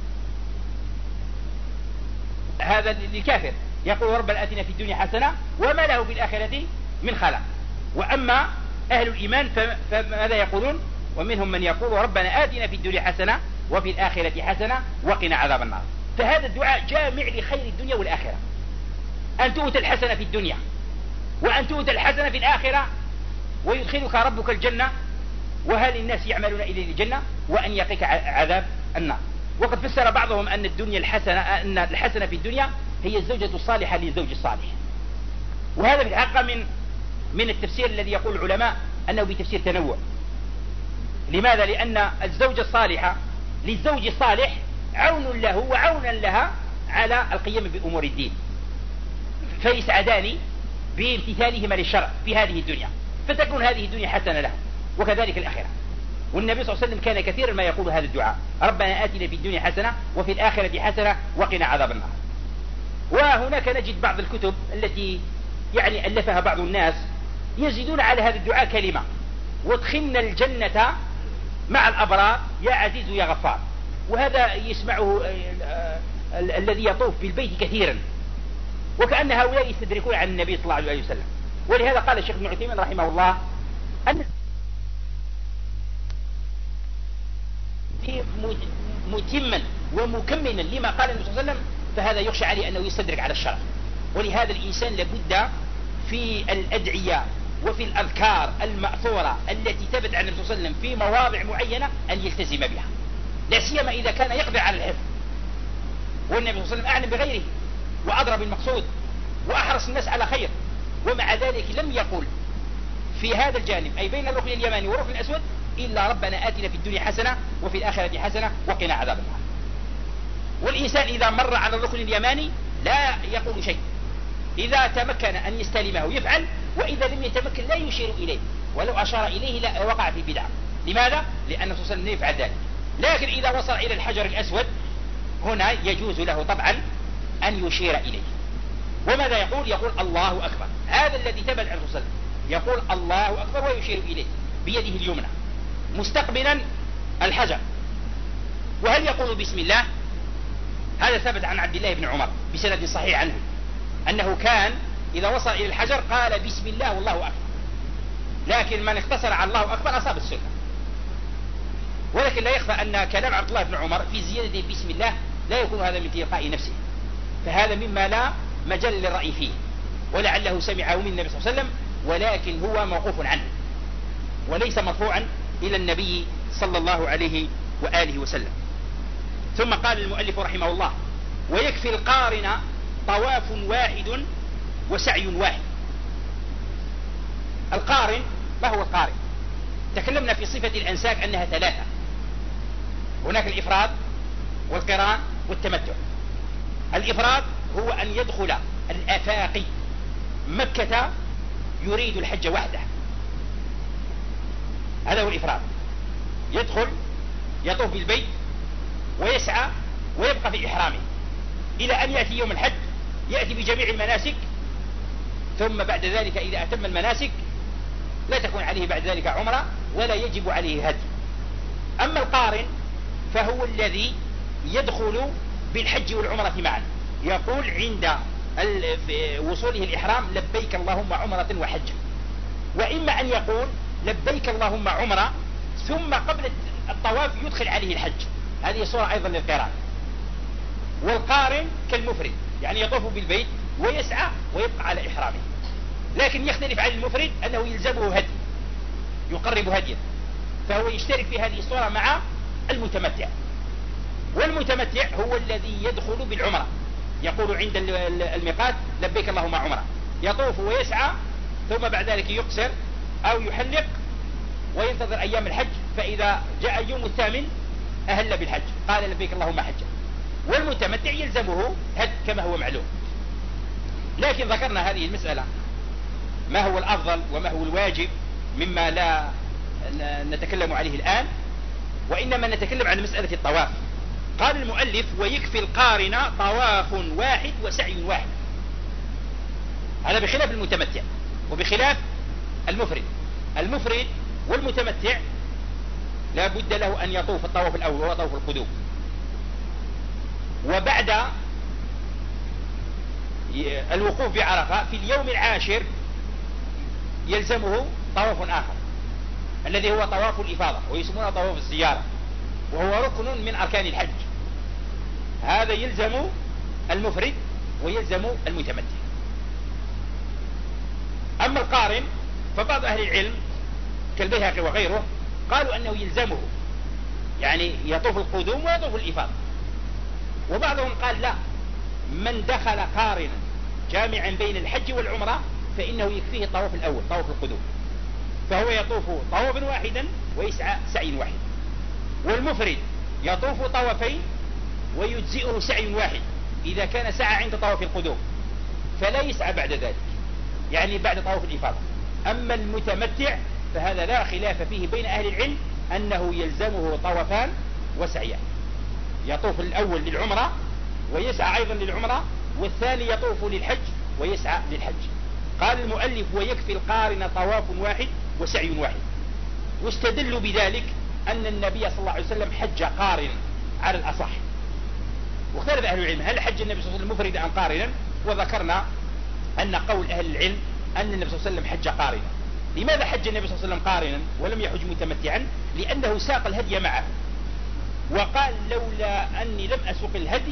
هذا للكافر يقول ربنا آتنا في الدنيا حسنة وما له في الآخرة من خلاق. وأما أهل الإيمان فماذا يقولون؟ ومنهم من يقول ربنا آتنا في الدنيا حسنة وفي الآخرة حسنة وقنا عذاب النار. فهذا الدعاء جامع لخير الدنيا والآخرة، أن تؤتى الحسنة في الدنيا وأن تؤتى الحسنة في الآخرة ويدخلك ربك الجنة وهل الناس يعملون إلى الجنة وأن يقيك عذاب النار. وقد فسر بعضهم أن الدنيا الحسنة أن الحسنة في الدنيا هي الزوجة الصالحة للزوج الصالح، وهذا في الحقيقة من من التفسير الذي يقول العلماء أنه بتفسير تنوع. لماذا؟ لأن الزوجة الصالحة للزوج الصالح عون له وعونا لها على القيام بأمور الدين، فيسعدان بامتثالهما للشرع في هذه الدنيا، فتكون هذه الدنيا حسنة له وكذلك الآخرة. والنبي صلى الله عليه وسلم كان كثيرا ما يقول هذا الدعاء ربنا آتنا في الدنيا حسنة وفي الآخرة حسنة وقنا عذاب النار. وهناك نجد بعض الكتب التي يعني ألفها بعض الناس يزيدون على هذا الدعاء كلمة وادخلنا الجنة مع الأبرار يا عزيز يا غفار، وهذا يسمعه الذي يطوف بالبيت كثيرا، وكأن هؤلاء يستدركون عن النبي صلى الله عليه وسلم. ولهذا قال الشيخ ابن عثيمين رحمه الله أن متما ومكملا لما قال النبي صلى الله عليه وسلم فهذا يخشى عليه أنه يستدرك على الشرع. ولهذا الإنسان لابد في الأدعية وفي الأذكار المأثورة التي ثبت عن النبي صلى الله عليه وسلم في مواضع معينة أن يلتزم بها، لا سيما إذا كان يقدر على الحفظ، والنبي صلى الله عليه وسلم أعلم بغيره وأدرى بالمقصود وأحرص الناس على خير، ومع ذلك لم يقل في هذا الجانب أي بين الركن اليماني والركن الأسود إلا ربنا آتنا في الدنيا حسنة وفي الآخرة حسنة وقنا عذاب النار. والإنسان إذا مر على الركن اليماني لا يقول شيء، إذا تمكن أن يستلمه يفعل، وإذا لم يتمكن لا يشير إليه، ولو أشار إليه لا وقع في بدعة. لماذا؟ لأن الرسول صلى الله عليه وسلم يفعل ذلك. لكن إذا وصل إلى الحجر الأسود هنا يجوز له طبعا أن يشير إليه. وماذا يقول؟ يقول الله أكبر. هذا الذي ثبت عن الرسول صلى الله عليه وسلم، يقول الله أكبر ويشير إليه بيده اليمنى مستقبلا الحجر. وهل يقول بسم الله؟ هذا ثبت عن عبد الله بن عمر بسند صحيح عنه أنه كان إذا وصل إلى الحجر قال بسم الله والله أكبر، لكن من اقتصر على الله أكبر أصاب السنة. ولكن لا يخفى أن كلام عبد الله بن عمر في زيادة بسم الله لا يكون هذا من تلقاء نفسه، فهذا مما لا مجال للرأي فيه، ولعله سمعه من النبي صلى الله عليه وسلم، ولكن هو موقوف عنه وليس مرفوعا إلى النبي صلى الله عليه وآله وسلم. ثم قال المؤلف رحمه الله: ويكفي القارن طواف واحد وسعي واحد. القارن ما هو القارن؟ تكلمنا في صفة الأنساك أنها ثلاثة، هناك الإفراد والقران والتمتع. الإفراد هو أن يدخل الآفاقي مكة يريد الحج وحده، هذا هو الإفراد، يدخل يطوف بالبيت ويسعى ويبقى في إحرامه إلى أن يأتي يوم الحج، يأتي بجميع المناسك، ثم بعد ذلك إذا أتم المناسك لا تكون عليه بعد ذلك عمرة ولا يجب عليه هدي. أما القارن فهو الذي يدخل بالحج والعمرة معا، يقول عند وصوله الإحرام لبيك اللهم عمرة وحجة، وإما أن يقول لبيك اللهم عمرة ثم قبل الطواف يدخل عليه الحج، هذه صورة أيضا للقران. والقارن كالمفرد، يعني يطوف بالبيت ويسعى ويبقى على إحرامه، لكن يختلف عن المفرد أنه يلزمه هدي يقرب هديا، فهو يشترك في هذه الصورة مع المتمتع. والمتمتع هو الذي يدخل بالعمرة، يقول عند الميقات لبيك اللهم عمرة، يطوف ويسعى ثم بعد ذلك يقصر أو يحلق وينتظر أيام الحج، فإذا جاء يوم الثامن أهل بالحج قال لبيك اللهم حجة. والمتمتع يلزمه هد كما هو معلوم. لكن ذكرنا هذه المسألة ما هو الأفضل وما هو الواجب مما لا نتكلم عليه الآن، وإنما نتكلم عن مسألة الطواف. قال المؤلف: ويكفي القارن طواف واحد وسعي واحد. هذا بخلاف المتمتع وبخلاف المفرد. المفرد والمتمتع لا بد له أن يطوف الطواف الأول وهو طواف القدوم، وبعد الوقوف بعرفة في اليوم العاشر يلزمه طواف آخر الذي هو طواف الإفاضة ويسمونه طواف الزيارة، وهو ركن من أركان الحج. هذا يلزم المفرد ويلزم المتمتع. أما القارن فبعض أهل العلم كالبيهقي وغيره قالوا أنه يلزمه، يعني يطوف القدوم ويطوف الإفاضة. وبعضهم قال لا، من دخل قارنا جامعا بين الحج والعمرة فإنه يكفيه الطواف الأول طواف القدوم، فهو يطوف طوافا واحدا ويسعى سعي واحد. والمفرد يطوف طوافين ويجزئه سعي واحد إذا كان سعى عند طواف القدوم، فلا يسعى بعد ذلك، يعني بعد طواف الإفاضة. أما المتمتع فهذا لا خلاف فيه بين أهل العلم أنه يلزمه طوافان وسعيان، يطوف الأول للعمرة ويسعى أيضا للعمرة، والثاني يطوف للحج ويسعى للحج. قال المؤلف: ويكفي القارن طواف واحد وسعي واحد. واستدلوا بذلك أن النبي صلى الله عليه وسلم حج قارنا على الأصح. واختلف أهل العلم هل حج النبي صلى الله عليه وسلم مفردا أم قارنا، وذكرنا أن قول أهل العلم أن النبي صلى الله عليه وسلم حج قارنا. لماذا حج النبي صلى الله عليه وسلم قارنا ولم يحج متمتعا؟ لأنه ساق الهدي معه، وقال: لولا أني لم أسوق الهدي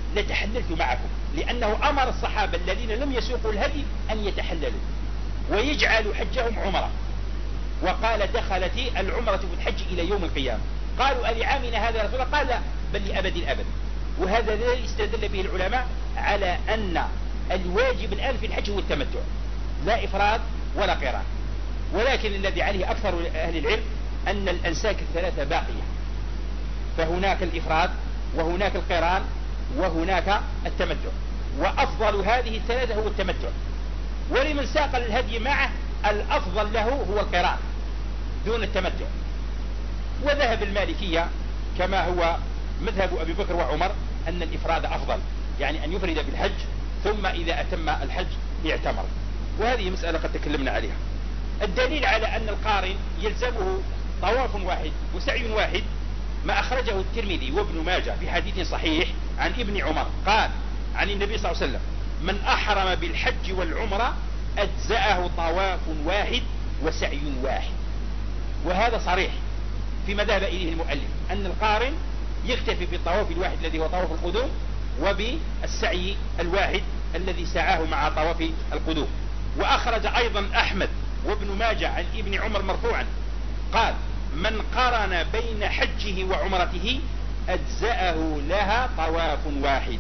لتحللت معكم، لأنه أمر الصحابة الذين لم يسوقوا الهدي أن يتحللوا ويجعلوا حجهم عمرة، وقال دخلت العمرة في الحج إلى يوم القيامة. قالوا ألعامنا هذا يا رسول الله؟ قال لا، بل لأبد الأبد. وهذا الذي استدل به العلماء على أن الواجب الآن في الحج هو التمتع، لا إفراد ولا قران. ولكن الذي عليه أكثر أهل العلم أن الأنساك الثلاثة باقية، فهناك الإفراد وهناك القران وهناك التمتع، وأفضل هذه الثلاثة هو التمتع. ولمن ساق الهدي معه الأفضل له هو القران دون التمتع. وذهب المالكية كما هو مذهب أبي بكر وعمر أن الإفراد أفضل، يعني أن يفرد بالحج ثم إذا أتم الحج يعتمر. وهذه مسألة قد تكلمنا عليها. الدليل على أن القارن يلزمه طواف واحد وسعي واحد ما أخرجه الترمذي وابن ماجه في حديث صحيح عن ابن عمر قال عن النبي صلى الله عليه وسلم: من أحرم بالحج والعمرة أجزأه طواف واحد وسعي واحد. وهذا صريح فيما ذهب إليه المؤلف، أن القارن يكتفي بالطواف الواحد الذي هو طواف القدوم وبالسعي الواحد الذي سعاه مع طواف القدوم. وأخرج أيضا أحمد وابن ماجه عن ابن عمر مرفوعا قال: من قرن بين حجه وعمرته أجزأه لها طواف واحد.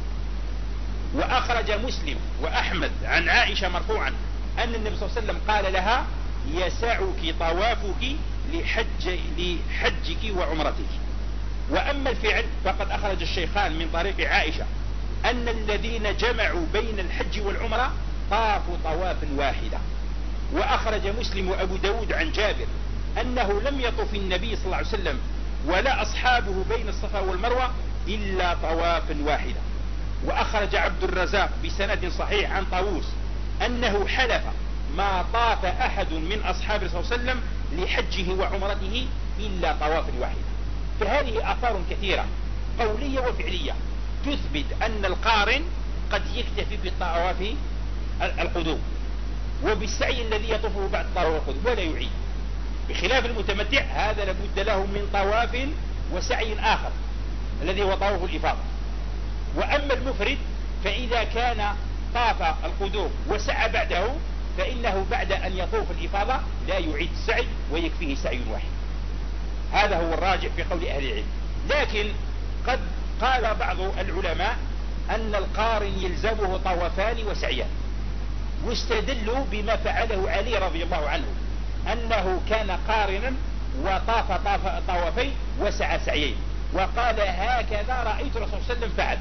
وأخرج مسلم وأحمد عن عائشة مرفوعا أن النبي صلى الله عليه وسلم قال لها: يسعك طوافك لحج لحجك وعمرتك. وأما الفعل فقد أخرج الشيخان من طريق عائشة أن الذين جمعوا بين الحج والعمرة طافوا طوافا واحدا. وأخرج مسلم وأبو داود عن جابر أنه لم يطف النبي صلى الله عليه وسلم ولا أصحابه بين الصفا والمروة إلا طوافا واحدا. وأخرج عبد الرزاق بسند صحيح عن طاووس أنه حلف ما طاف أحد من أصحاب صلى الله عليه وسلم لحجه وعمرته إلا طوافا واحدا. فهذه آثار كثيرة قولية وفعلية تثبت أن القارن قد يكتفي بالطواف القدوم وبالسعي الذي يطوفه بعد طواف القدوم ولا يعيد، بخلاف المتمتع هذا لابد له من طواف وسعي آخر الذي هو طواف الإفاضة. وأما المفرد فإذا كان طاف القدوم وسعى بعده فإنه بعد أن يطوف الإفاضة لا يعيد السعي ويكفيه سعي واحد. هذا هو الراجح في قول أهل العلم. لكن قد قال بعض العلماء أن القارن يلزمه طوفان وسعيان، واستدلوا بما فعله علي رضي الله عنه أنه كان قارنا وطاف طاف طوافين وسعى سعيين، وقال: هكذا رأيت الرسول صلى الله عليه وسلم فعل.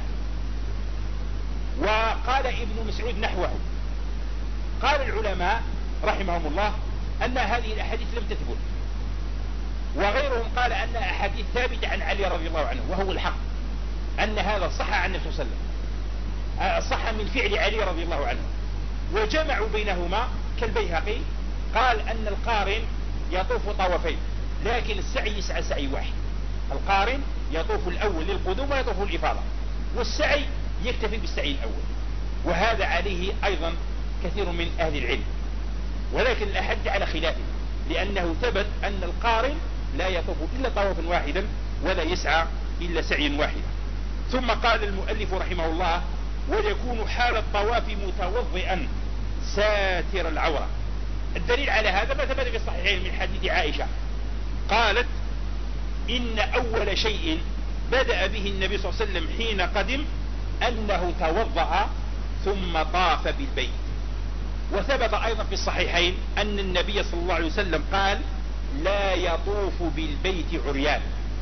وقال ابن مسعود نحوه. قال العلماء رحمهم الله أن هذه الأحاديث لم تثبت، وغيرهم قال أن أحاديث ثابتة عن علي رضي الله عنه، وهو الحق أن هذا صح عن النبي صلى الله عليه وسلم، صح من فعل علي رضي الله عنه. وجمعوا بينهما كالبيهقي قال أن القارن يطوف طوافين لكن السعي يسعى سعي واحد. القارن يطوف الأول للقدوم ويطوف الإفاضة، والسعي يكتفي بالسعي الأول. وهذا عليه أيضا كثير من أهل العلم، ولكن الأحد على خلافه، لأنه ثبت أن القارن لا يطوف إلا طوافا واحدا ولا يسعى إلا سعيا واحدا. ثم قال المؤلف رحمه الله: ويكون حال الطواف متوضئا ساتر العورة. الدليل على هذا ما ثبت في الصحيحين من حديث عائشة قالت: إن أول شيء بدأ به النبي صلى الله عليه وسلم حين قدم أنه توضأ ثم طاف بالبيت. وثبت أيضا في الصحيحين أن النبي صلى الله عليه وسلم قال: لا يطوف بالبيت عريان.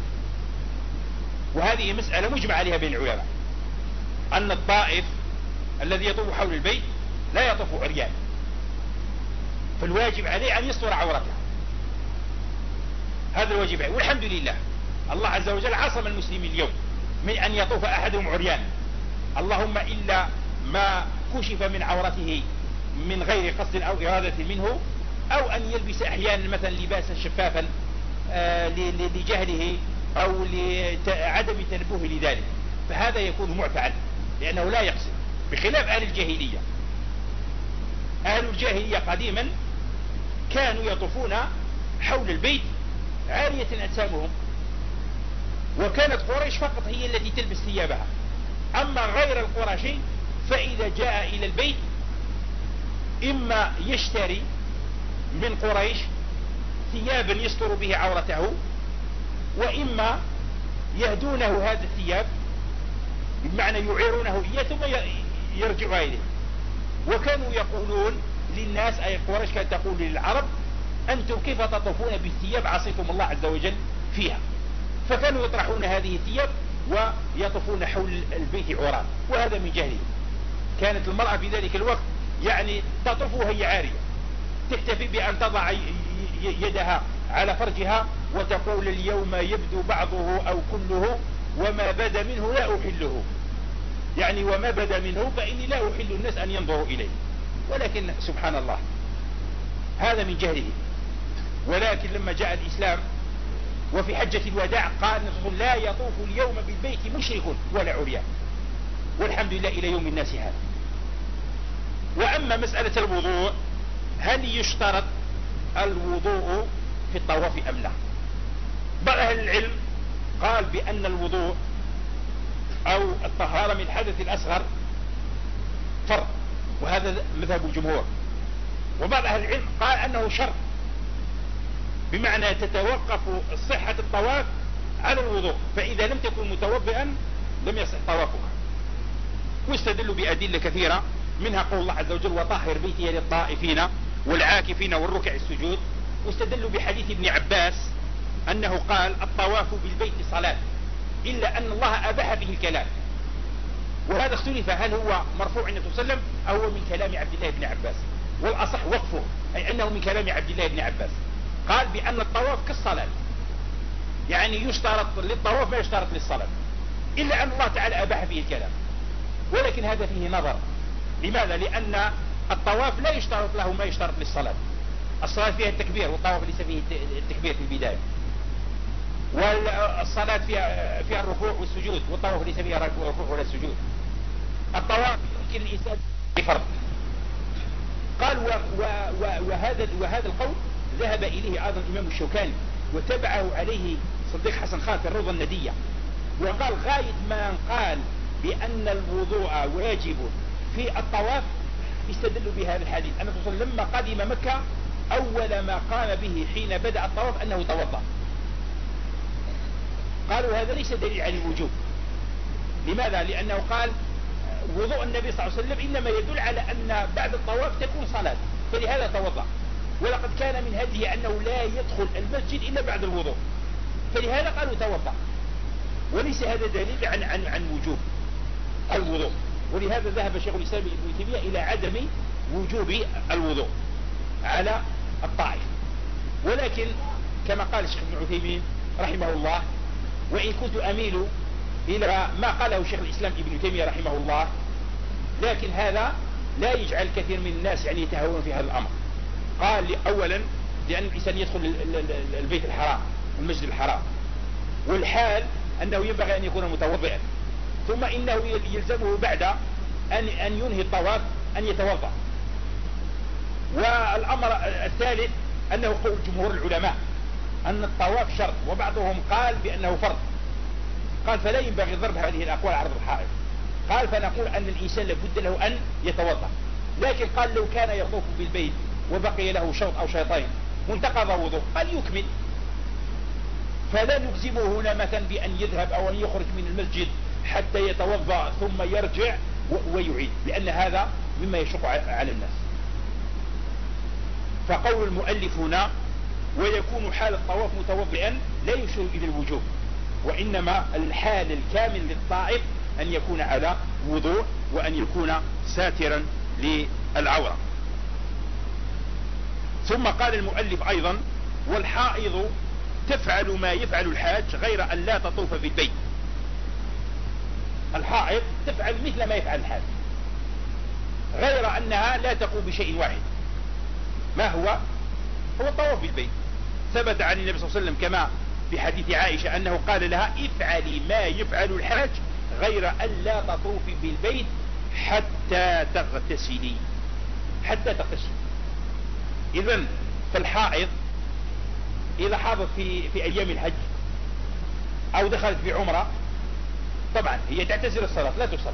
وهذه مسألة مجمع عليها بين العلماء، أن الطائف الذي يطوف حول البيت لا يطوف عريان، فالواجب عليه أن يستر عورته. هذا الواجب عليه. والحمد لله الله عز وجل عصم المسلمين اليوم من أن يطوف أحدهم عريان، اللهم إلا ما كشف من عورته من غير قصد أو إرادة منه، أو أن يلبس أحيانا مثلا لباسا شفافا آه لجهله أو لعدم تنبه لذلك، فهذا يكون معفى عنه لأنه لا يقصد، بخلاف أهل الجاهلية. أهل الجاهلية قديما كانوا يطوفون حول البيت عارية أجسامهم، وكانت قريش فقط هي التي تلبس ثيابها، أما غير القرشي فإذا جاء إلى البيت إما يشتري من قريش ثيابا يستر به عورته، وإما يهدونه هذا الثياب، بمعنى يعيرونه إياه ثم يرجع إليه. وكانوا يقولون للناس، أي قريش كانت تقول للعرب: أنتم كيف تطوفون بالثياب عصيكم الله عز وجل فيها؟ فكانوا يطرحون هذه الثياب ويطوفون حول البيت عراة، وهذا من جهله. كانت المرأة في ذلك الوقت يعني تطوف وهي عارية، تكتفي بأن تضع يدها على فرجها وتقول: اليوم يبدو بعضه أو كله، وما بدا منه لا أحله. يعني وما بدا منه فإني لا أحل الناس أن ينظروا إليه. ولكن سبحان الله هذا من جهله. ولكن لما جاء الإسلام وفي حجة الوداع قال: لا يطوف اليوم بالبيت مشرك ولا عريان. والحمد لله إلى يوم الناس هذا. وأما مسألة الوضوء، هل يشترط الوضوء في الطواف أم لا؟ بعض أهل العلم قال بأن الوضوء أو الطهارة من الحدث الأصغر فرض، وهذا مذهب الجمهور. وبعض أهل العلم قال أنه شرط، بمعنى تتوقف صحة الطواف على الوضوء، فإذا لم تكن متوضئا لم يصح طوافها. واستدلوا بأدلة كثيرة، منها قول الله عز وجل: وطهر بيتي للطائفين والعاكفين والركع السجود. واستدلوا بحديث ابن عباس أنه قال: الطواف بالبيت صلاة، إلا أن الله أباح به الكلام. وهذا اختلف هل هو مرفوع عن النبي صلى الله عليه وسلم أو هو من كلام عبد الله بن عباس، والأصح وقفه، أي أنه من كلام عبد الله بن عباس. قال بأن الطواف كالصلاة، يعني يشترط للطواف ما يشترط للصلاة، إلا أن الله تعالى أباح فيه الكلام. ولكن هذا فيه نظر. لماذا؟ لأن الطواف لا يشترط له ما يشترط للصلاة. الصلاة فيها التكبير، والطواف ليس فيه التكبير في البداية. والصلاة فيها فيها الركوع والسجود، والطواف ليس فيها الركوع ولا السجود. الطواف يمكن الإنسان بفرض. قال و و و وهذا وهذا القول ذهب إليه أيضا الإمام الشوكاني، وتبعه عليه صديق حسن خان في الروضة الندية. وقال غاية ما قال بأن الوضوء واجب في الطواف استدلوا بهذا الحديث. أن الرسول لما قدم مكة أول ما قام به حين بدأ الطواف أنه توضأ. قالوا هذا ليس دليل على الوجوب. لماذا؟ لأنه قال وضوء النبي صلى الله عليه وسلم إنما يدل على أن بعد الطواف تكون صلاة، فلهذا توضأ. ولقد كان من هديه أنه لا يدخل المسجد إلا بعد الوضوء، فلهذا قالوا توضأ. وليس هذا دليل عن عن عن وجوب الوضوء. ولهذا ذهب شيخ الإسلام ابن تيمية إلى عدم وجوب الوضوء على الطائف. ولكن كما قال الشيخ ابن عثيمين رحمه الله، وإن كنت أميل إلى ما قاله شيخ الإسلام ابن تيمية رحمه الله، لكن هذا لا يجعل كثير من الناس يعني يتهاون في هذا الأمر. قال أولا لأن الإنسان يدخل البيت الحرام المسجد الحرام، والحال أنه ينبغي أن يكون متوضئا، ثم إنه يلزمه بعد أن أن ينهي الطواف أن يتوضأ. والأمر الثالث أنه قول جمهور العلماء أن الطواف شرط، وبعضهم قال بأنه فرض. قال فلا ينبغي ضرب هذه الأقوال عرض الحائط. قال فنقول أن الإنسان لابد له أن يتوضأ. لكن قال لو كان يطوف بالبيت وبقي له شوط أو شيطين منتقض وضوء قال يكمل، فلا نلزمه هنا مثلا بأن يذهب أو أن يخرج من المسجد حتى يتوضأ ثم يرجع ويعيد، لأن هذا مما يشق على الناس. فقول المؤلف هنا ويكون حال الطواف متوضئا لا يشير إلى الوجوب، وإنما الحال الكامل للطائف أن يكون على وضوء وأن يكون ساترا للعورة. ثم قال المؤلف أيضا والحائض تفعل ما يفعل الحاج غير أن لا تطوف بالبيت. الحائض تفعل مثل ما يفعل الحاج غير أنها لا تقوم بشيء واحد. ما هو؟ هو الطواف بالبيت. ثبت عن النبي صلى الله عليه وسلم كما في حديث عائشة أنه قال لها افعلي ما يفعل الحاج غير أن لا تطوفي بالبيت حتى تغتسلي. حتى تغتسلي. إذن فالحائض إذا حاضت في, في أيام الحج أو دخلت في عمرة طبعا هي تعتزل الصلاة لا تصلي،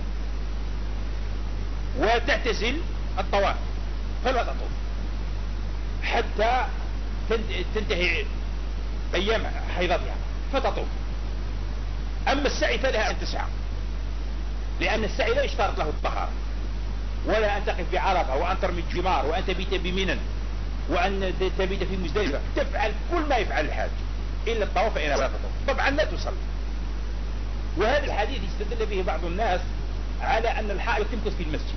وتعتزل الطواف فلا تطوف حتى تنتهي أيام حيضتها فتطوف. أما السعي فلها أن تسعى، لأن السعي لا يشترط له الطهارة، ولا أن تقف بعرفة وأن ترمي الجمار وأن تبيت بمنى وأن تبيت في مزدلفة، تفعل كل ما يفعل الحاج إلا الطواف فإنها لا تطوف، طبعا لا تصلي. وهذا الحديث يستدل به بعض الناس على أن الحائض تمكث في المسجد،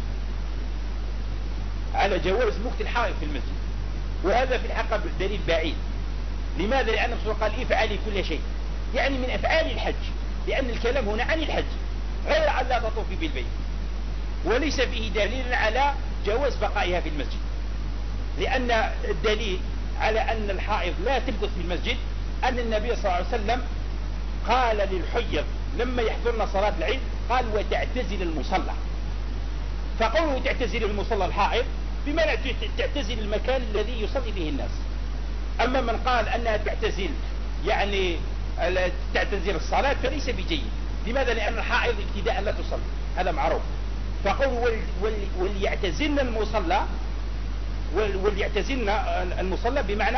على جواز مكث الحائض في المسجد، وهذا في الحقيقة دليل بعيد. لماذا؟ لأن الرسول قال افعلي كل شيء، يعني من أفعال الحج، لأن الكلام هنا عن الحج غير عن لا تطوفي بالبيت، وليس فيه دليل على جواز بقائها في المسجد، لأن الدليل على أن الحائض لا تمكث في المسجد أن النبي صلى الله عليه وسلم قال للحيض لما يحضرن صلاة العيد قال وتعتزل المصلى. فقوله تعتزل المصلى الحائض بمعنى تعتزل المكان الذي يصلي فيه الناس. أما من قال أنها تعتزل يعني تعتزل الصلاة فليس بجيد. لماذا؟ لأن الحائض ابتداء لا تصلي، هذا معروف. فقوله وليعتزلن المصلى، وليعتزلن المصلى بمعنى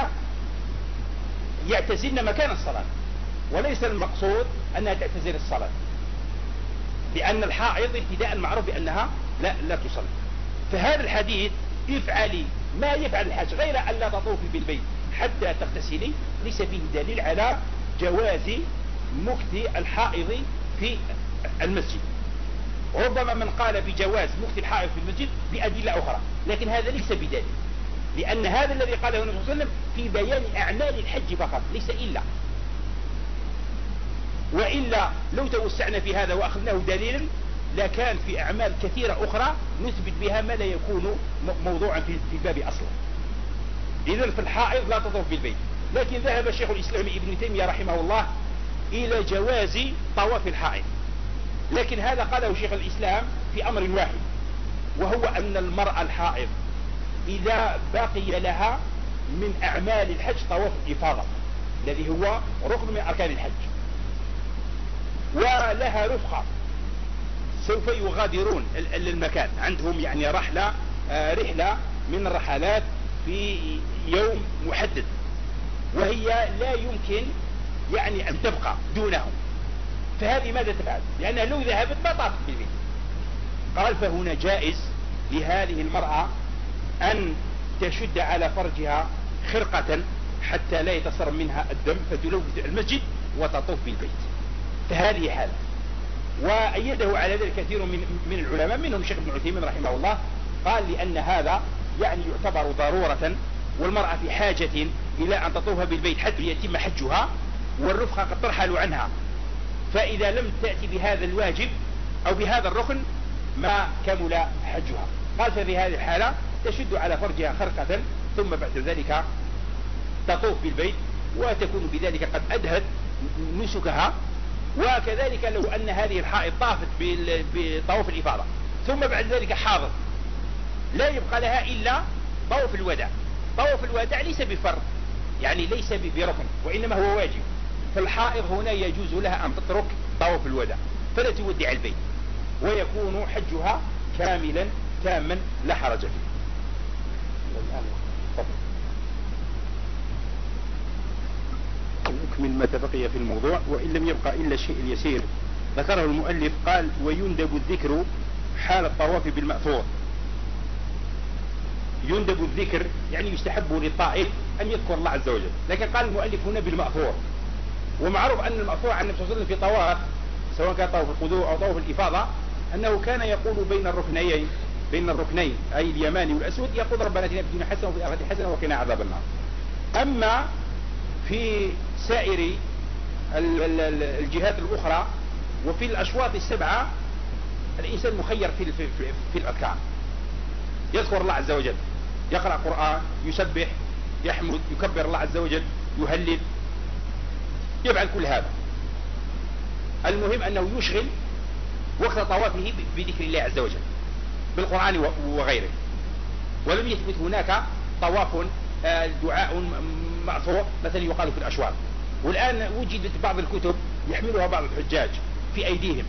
يعتزلن مكان الصلاة، وليس المقصود أنها تعتزل الصلاة، لأن الحائض ابتداء معروف بأنها لا, لا تصلي. فهذا الحديث افعلي ما يفعل الحاج غير أن لا تطوفي بالبيت حتى تغتسلي، ليس فيه دليل على جواز مكث الحائض في المسجد. ربما من قال بجواز مكث الحائض في المسجد بأدلة أخرى، لكن هذا ليس بدليل، لأن هذا الذي قاله النبي صلى الله عليه وسلم في بيان أعمال الحج فقط، ليس إلا. وإلا لو توسعنا في هذا وأخذناه دليلا لكان في أعمال كثيرة أخرى نثبت بها ما لا يكون موضوعا في الباب أصلا. إذن في الحائض لا تطوف بالبيت. لكن ذهب شيخ الإسلام ابن تيمية رحمه الله إلى جواز طواف الحائض، لكن هذا قاله شيخ الإسلام في أمر واحد، وهو أن المرأة الحائض إذا بقي لها من أعمال الحج طواف الإفاضة الذي هو ركن من أركان الحج، ولها رفقة سوف يغادرون المكان، عندهم يعني رحلة رحلة من الرحلات في يوم محدد، وهي لا يمكن يعني أن تبقى دونهم. فهذه ماذا تفعل؟ لأنها لو ذهبت ما طافت بالبيت. قال فهنا جائز لهذه المرأة أن تشد على فرجها خرقة حتى لا يتصر منها الدم فتلوث المسجد وتطوف بالبيت. فهذه حالة. وأيده على ذلك كثير من من العلماء، منهم الشيخ ابن عثيمين رحمه الله، قال لأن هذا يعني يعتبر ضرورة، والمرأة في حاجة إلى أن تطوف بالبيت حتى يتم حجها، والرفقة قد ترحل عنها، فإذا لم تأتي بهذا الواجب أو بهذا الركن ما كمل حجها. قال ففي هذه الحالة تشد على فرجها خرقة ثم بعد ذلك تطوف بالبيت، وتكون بذلك قد أدهت نسكها. وكذلك لو أن هذه الحائض طافت بطواف الإفاضة ثم بعد ذلك حاضت، لا يبقى لها إلا طواف الوداع. طواف الوداع ليس بفرض، يعني ليس بركن، وإنما هو واجب. فالحائض هنا يجوز لها أن تترك طواف الوداع فلا تودع البيت، ويكون حجها كاملا تاما لا حرج فيه. نكمل ما تبقي في الموضوع، وإن لم يبقى إلا الشيء اليسير ذكره المؤلف. قال ويندب الذكر حال الطواف بالمأثور. يندب الذكر يعني يستحب للطائف أن يذكر الله عز وجل، لكن قال المؤلف هنا بالمأثور. ومعروف أن المأثور عن النبي صلى الله عليه وسلم في طواف سواء كان طواف القدوم أو طواف الإفاضة أنه كان يقول بين الركنين بين الركنين أي اليماني والأسود يقول ربنا اتنا في الدنيا حسنة وفي الآخرة حسنة وقنا عذاب النار. أما في سائر الجهات الأخرى وفي الأشواط السبعة الإنسان مخير في, في, في, في الأذكار، يذكر الله عز وجل، يقرأ قرآن، يسبح، يحمد، يكبر الله عز وجل، يهلل، يفعل كل هذا. المهم أنه يشغل وقت طوافه بذكر الله عز وجل بالقرآن وغيره. ولم يثبت هناك طواف دعاء مأثور مثلا يقال في الأشواط. والآن وجدت بعض الكتب يحملها بعض الحجاج في أيديهم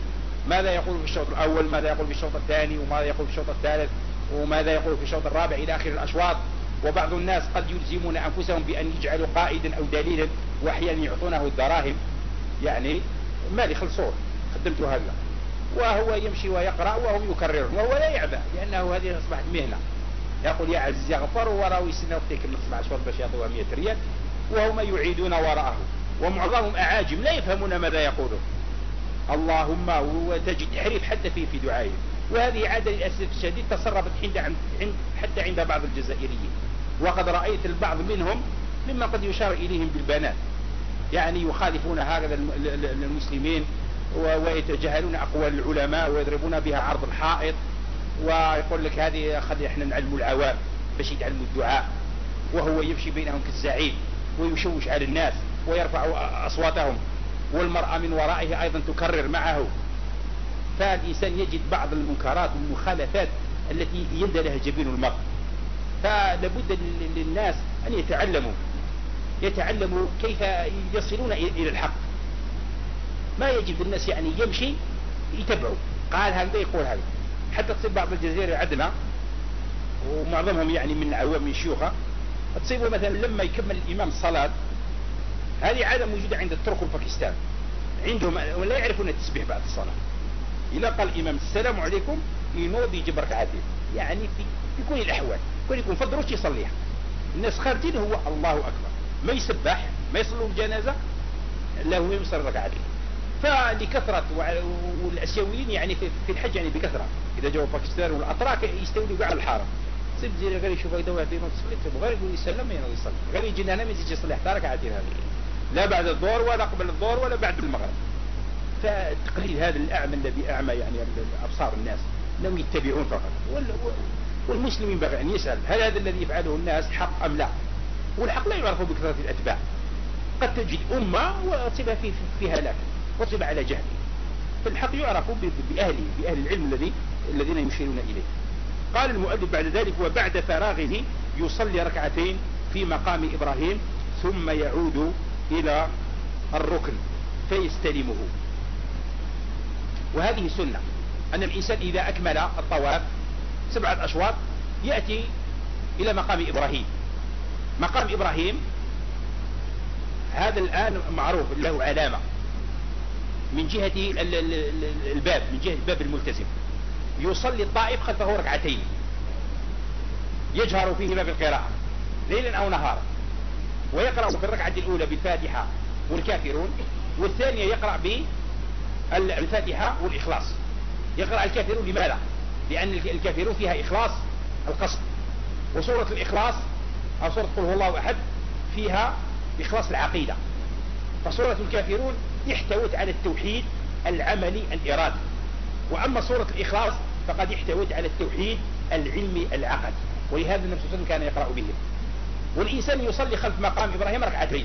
ماذا يقول في الشوط الأول، ماذا يقول في الشوط الثاني، وماذا يقول في الشوط الثالث، وماذا يقول في الشوط الرابع إلى آخر الأشواط. وبعض الناس قد يلزمون أنفسهم بأن يجعلوا قائدا أو دليلا، وأحيانا يعطونه الدراهم، يعني مالي خلصور قدمت هذا، وهو يمشي ويقرأ وهم يكررون وهو لا يعبأ، لأنه هذه أصبحت مهنة. يقول يا عزيز يا غفار، وراوي سنة وقتك من سبع أشواط باش يعطوها مئة ريال، وهم يعيدون وراءه، ومعظمهم أعاجم لا يفهمون ماذا يقولون. اللهم، وتجد تحريف حتى في في دعائه. وهذه عادة للأسف الشديد تصرفت عند عند حتى عند بعض الجزائريين، وقد رأيت البعض منهم مما قد يشار إليهم بالبنات، يعني يخالفون هكذا المسلمين ويتجاهلون أقوال العلماء ويضربون بها عرض الحائط، ويقول لك هذه خلي احنا نعلم العوام باش يتعلموا الدعاء، وهو يمشي بينهم كالزعيم ويشوش على الناس ويرفع أصواتهم، والمرأة من ورائه أيضا تكرر معه. فالإنسان يجد بعض المنكرات والمخالفات التي يندى لها جبين المرء. فلابد للناس أن يتعلموا يتعلموا كيف يصلون إلى الحق. ما يجب الناس يعني يمشي يتبعوا، قال هذا يقول هذا. حتى تصيب بعض الجزائر عندنا ومعظمهم يعني من العوام من الشيوخة، تصيبوا مثلا لما يكمل الإمام الصلاة، هذه عادة موجودة عند الترك والباكستان، عندهم ولا يعرفون التسبيح بعد الصلاة. إذا قال الإمام السلام عليكم ينوض يجيب ركعتين، يعني في في كل الأحوال كل يكون فضروش يصليها. الناس خارجين هو الله أكبر، ما يسبح ما يصلوا الجنازة لا هو يصلي ركعتين. فلكثرة والأسيويين يعني في الحج يعني بكثرة، إذا جاءوا باكستان والأتراك يستولوا على الحارة، سيب زي غير يشوف هيدا واحد ينوض يصلي، غير يقول يسلم ينوض يصلي، غير يجي هنا ما يجي يصلي حتى ركعتين هذه، لا بعد الظهر ولا قبل الظهر ولا بعد المغرب. فالتقليد هذا الأعمى الذي أعمى يعني أبصار الناس لم يتبعون فقط. والمسلم ينبغي أن يسأل هل هذا الذي يفعله الناس حق أم لا؟ والحق لا يعرفه بكثرة الأتباع. قد تجد أمة وتصيبها في في هلاك وتصيبها على جهل، فالحق يعرف بأهله بأهل العلم الذي الذين يشيرون إليه. قال المؤلف بعد ذلك وبعد فراغه يصلي ركعتين في مقام إبراهيم ثم يعود إلى الركن فيستلمه. وهذه سنة أن الإنسان إذا أكمل الطواف سبعة أشواط يأتي إلى مقام إبراهيم. مقام إبراهيم هذا الآن معروف له علامة من جهة الباب، من جهة الباب الملتزم. يصلي الطائف خلفه ركعتين يجهر فيهما بالقراءة ليلا أو نهارا، ويقرأ في الركعة الأولى بالفاتحة والكافرون، والثانية يقرأ بالفاتحة والإخلاص. يقرأ الكافرون لماذا؟ لأن الكافرون فيها إخلاص القصد، وسورة الإخلاص أو سورة قل هو الله أحد فيها إخلاص العقيدة. فسورة الكافرون احتوت على التوحيد العملي الإرادي، وأما سورة الإخلاص فقد احتوت على التوحيد العلمي العقدي، ولهذا النبي صلى الله عليه وسلم كان يقرأ به. والإنسان يصلي خلف مقام إبراهيم ركعتين،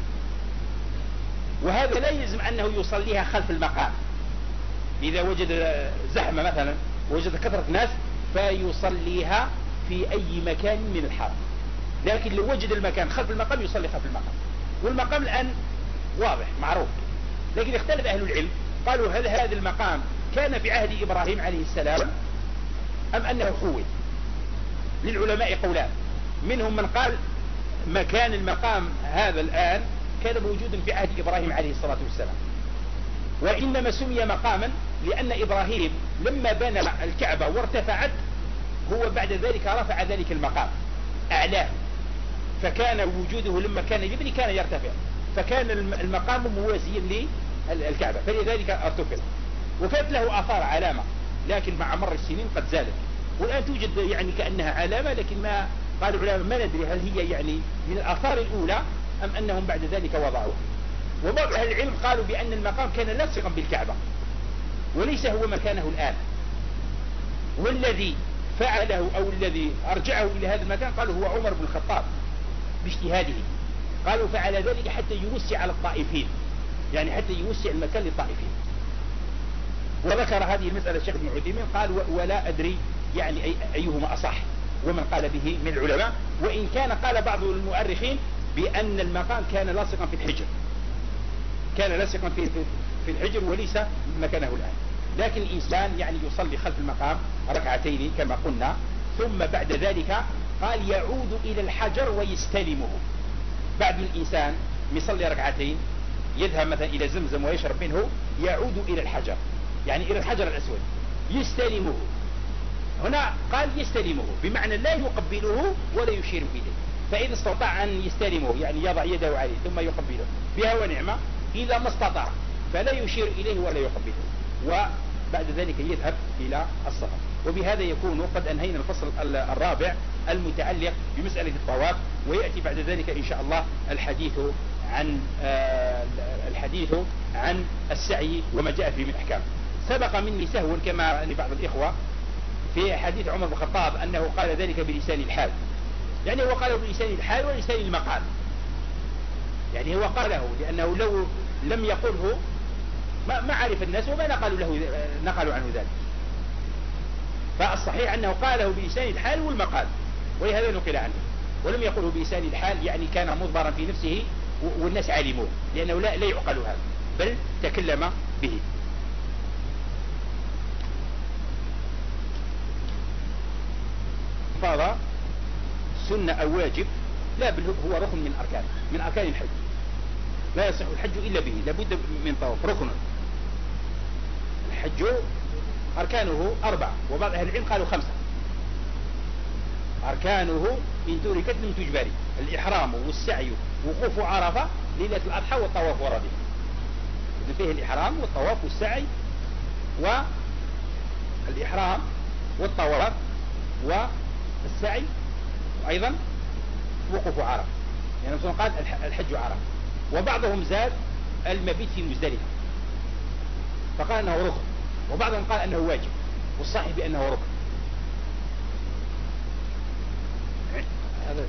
وهذا لا يلزم أنه يصليها خلف المقام. إذا وجد زحمة مثلا وجد كثرة ناس فيصليها في أي مكان من الحرم، لكن لو وجد المكان خلف المقام يصلي خلف المقام. والمقام الآن واضح معروف، لكن اختلف أهل العلم قالوا هل هذا المقام كان في عهد إبراهيم عليه السلام أم أنه حول؟ للعلماء قولان، منهم من قال مكان المقام هذا الآن كان موجودا في عهد إبراهيم عليه الصلاة والسلام، وإنما سمي مقاما لأن إبراهيم لما بنى الكعبة وارتفعت هو بعد ذلك رفع ذلك المقام أعلاه، فكان وجوده لما كان يبني كان يرتفع، فكان المقام موازيا للكعبة فلذلك ارتفع، وكانت له آثار علامة، لكن مع مر السنين قد زالت، والآن توجد يعني كأنها علامة، لكن ما قال العلماء ما ندري هل هي يعني من الآثار الأولى أم أنهم بعد ذلك وضعوها. وبعض أهل العلم قالوا بأن المقام كان لاصقا بالكعبة وليس هو مكانه الآن، والذي فعله أو الذي أرجعه إلى هذا المكان قالوا هو عمر بن الخطاب باجتهاده، قالوا فعل ذلك حتى يوسع على الطائفين، يعني حتى يوسع المكان للطائفين. وذكر هذه المسألة الشيخ ابن عثيمين قال ولا أدري يعني أي أيهما أصح ومن قال به من العلماء، وإن كان قال بعض المؤرخين بأن المقام كان لاصقا في الحجر، كان لاصقا في في الحجر وليس مكانه الآن، لكن الإنسان يعني يصلي خلف المقام ركعتين كما قلنا، ثم بعد ذلك قال يعود إلى الحجر ويستلمه. بعد الإنسان يصلي ركعتين يذهب مثلا إلى زمزم ويشرب منه، يعود إلى الحجر، يعني إلى الحجر الأسود يستلمه. هنا قال يستلمه بمعنى لا يقبله ولا يشير إليه، فإذا استطاع أن يستلمه يعني يضع يده عليه ثم يقبله بها ونعمة، إذا ما استطاع فلا يشير إليه ولا يقبله، وبعد ذلك يذهب إلى الصلاة. وبهذا يكون قد أنهينا الفصل الرابع المتعلق بمسألة الطواف، ويأتي بعد ذلك إن شاء الله الحديث عن الحديث عن السعي وما جاء فيه من أحكام. سبق مني سهوا كما لبعض الإخوة في حديث عمر بن الخطاب أنه قال ذلك بلسان الحال، يعني هو قاله بلسان الحال ولسان المقال، يعني هو قاله لأنه لو لم يقله ما, ما عرف الناس وما نقلوا له نقلوا عنه ذلك. فالصحيح أنه قاله بلسان الحال والمقال، ولهذا نقل عنه، ولم يقله بلسان الحال يعني كان مضبرا في نفسه والناس علموه، لأنه لا, لا يعقل هذا بل تكلم به. فهذا سنة أو واجب، لا بل هو ركن من أركان من أركان الحج، لا يصح الحج إلا به، لابد من طواف، ركن. الحج أركانه أربعة، وبعض أهل العلم قالوا خمسة. أركانه إن تركت لم تجبري: الإحرام والسعي وقوف عرفة ليلة الأضحى والطواف ورده. فيه الإحرام والطواف والسعي والإحرام والطواف والسعي وأيضا وقوف عرفة، يعني مثلا قال الحج عرفة. وبعضهم زاد المبيت في مزدلفة فقال أنه ركن، وبعضهم قال أنه واجب، والصحيح بأنه ركن. هذا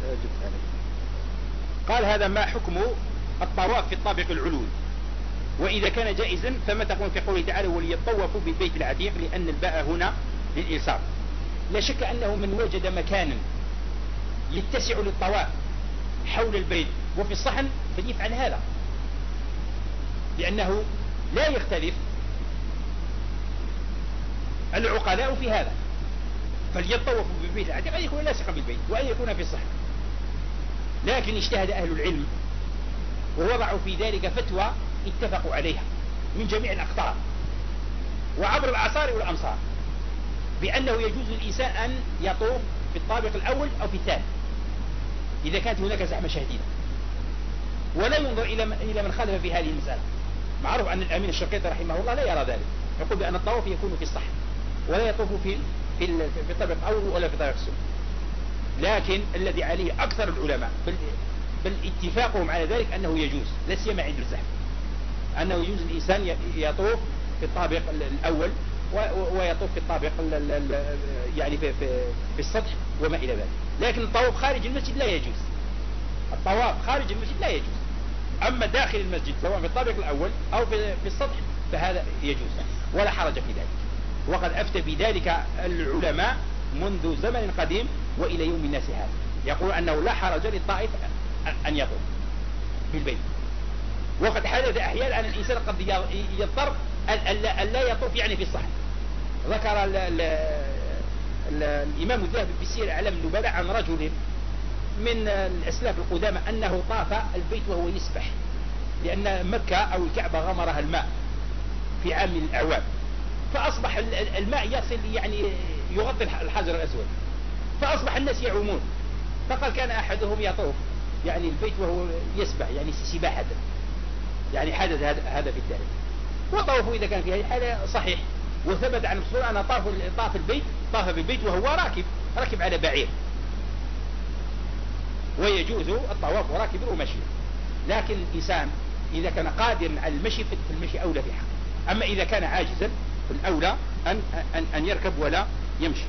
قال هذا ما حكم الطواف في الطابق العلوي، وإذا كان جائزا فما تقول في قوله تعالى وليطوفوا بالبيت العتيق، لأن الباء هنا للإلصاق. لا شك أنه من وجد مكانا يتسع للطواف حول البيت وفي الصحن فليفعل هذا، لأنه لا يختلف العقلاء في هذا، فليطوفوا بالبيت العتيق أن يكون لاصقا بالبيت وأن يكون في الصحن. لكن اجتهد أهل العلم ووضعوا في ذلك فتوى اتفقوا عليها من جميع الأقطار وعبر الأعصار والأمصار، بأنه يجوز للإنسان أن يطوف في الطابق الأول أو في الثاني إذا كانت هناك زحمة شديدة، ولا ينظر إلى من خالف في هذه المسألة. معروف أن الأمين الشنقيطي رحمه الله لا يرى ذلك، يقول بأن الطواف يكون في الصحن ولا يطوف في في في الطابق الأول ولا في الطابق الثاني. لكن الذي عليه أكثر العلماء بل, بل اتفاقهم على ذلك أنه يجوز، لا سيما عند الزحمة، أنه يجوز الإنسان يطوف في الطابق الأول ويطوف في الطابق يعني في, في, في السطح وما إلى ذلك. لكن الطواف خارج المسجد لا يجوز، الطواف خارج المسجد لا يجوز. أما داخل المسجد سواء في الطابق الأول أو في, في السطح فهذا يجوز ولا حرج في ذلك. وقد أفتى بذلك العلماء منذ زمن قديم وإلى يوم الناس هذا، يقول أنه لا حرج للطائف أن يطوف بالبيت. وقد حدث أحيانا أن الإنسان قد يضطر أن لا يطوف يعني في الصحن. ذكر ال ال ال الإمام الذهبي في سير أعلام النبلاء عن رجل من الأسلاف القدامى أنه طاف البيت وهو يسبح، لأن مكة أو الكعبة غمرها الماء في عام من الأعوام، فأصبح الماء يصل يعني يغطي الحجر الأسود، فأصبح الناس يعومون. فقال كان أحدهم يطوف يعني البيت وهو يسبح يعني سباحة، يعني حدث هذا في التاريخ. وطوفوا إذا كان في هذه الحالة صحيح، وثبت عن الرسول أن طاف طاف البيت طاف بالبيت وهو راكب راكب على بعير، ويجوز الطواف راكب ومشي. لكن الإنسان إذا كان قادرا على المشي فالمشي أولى في حقه، أما إذا كان عاجزا فالأولى أن, أن, أن يركب ولا يمشي.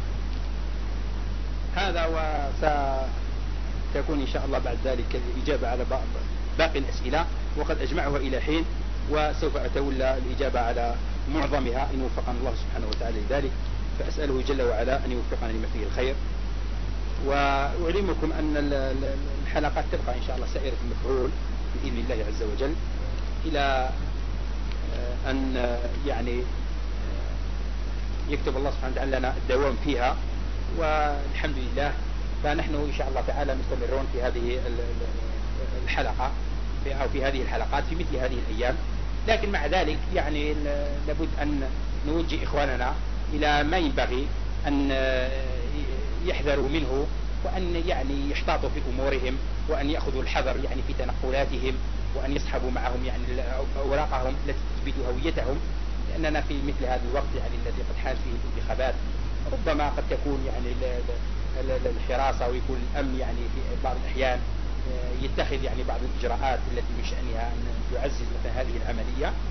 هذا وستكون إن شاء الله بعد ذلك الإجابة على باقي الأسئلة، وقد أجمعها إلى حين، وسوف أتولى الإجابة على معظمها إن وفقنا الله سبحانه وتعالى لذلك. فأسأله جل وعلا أن يوفقنا لما فيه الخير. وأعلمكم أن الحلقات تبقى إن شاء الله سائرة المفعول بإذن الله عز وجل إلى أن يعني يكتب الله سبحانه وتعالى لنا الدوام فيها، والحمد لله. فنحن إن شاء الله تعالى مستمرون في هذه الحلقة أو في هذه الحلقات في مثل هذه الأيام. لكن مع ذلك يعني لابد أن نوجه إخواننا إلى ما ينبغي أن يحذروا منه، وأن يعني يحتاطوا في أمورهم، وأن يأخذوا الحذر يعني في تنقلاتهم، وأن يسحبوا معهم يعني أوراقهم التي تثبت هويتهم، لأننا في مثل هذا الوقت يعني الذي قد حان فيه الانتخابات ربما قد تكون يعني الحراسة ويكون الأمن يعني في بعض الأحيان يتخذ يعني بعض الإجراءات التي من شأنها أن تعزز مثل هذه العملية.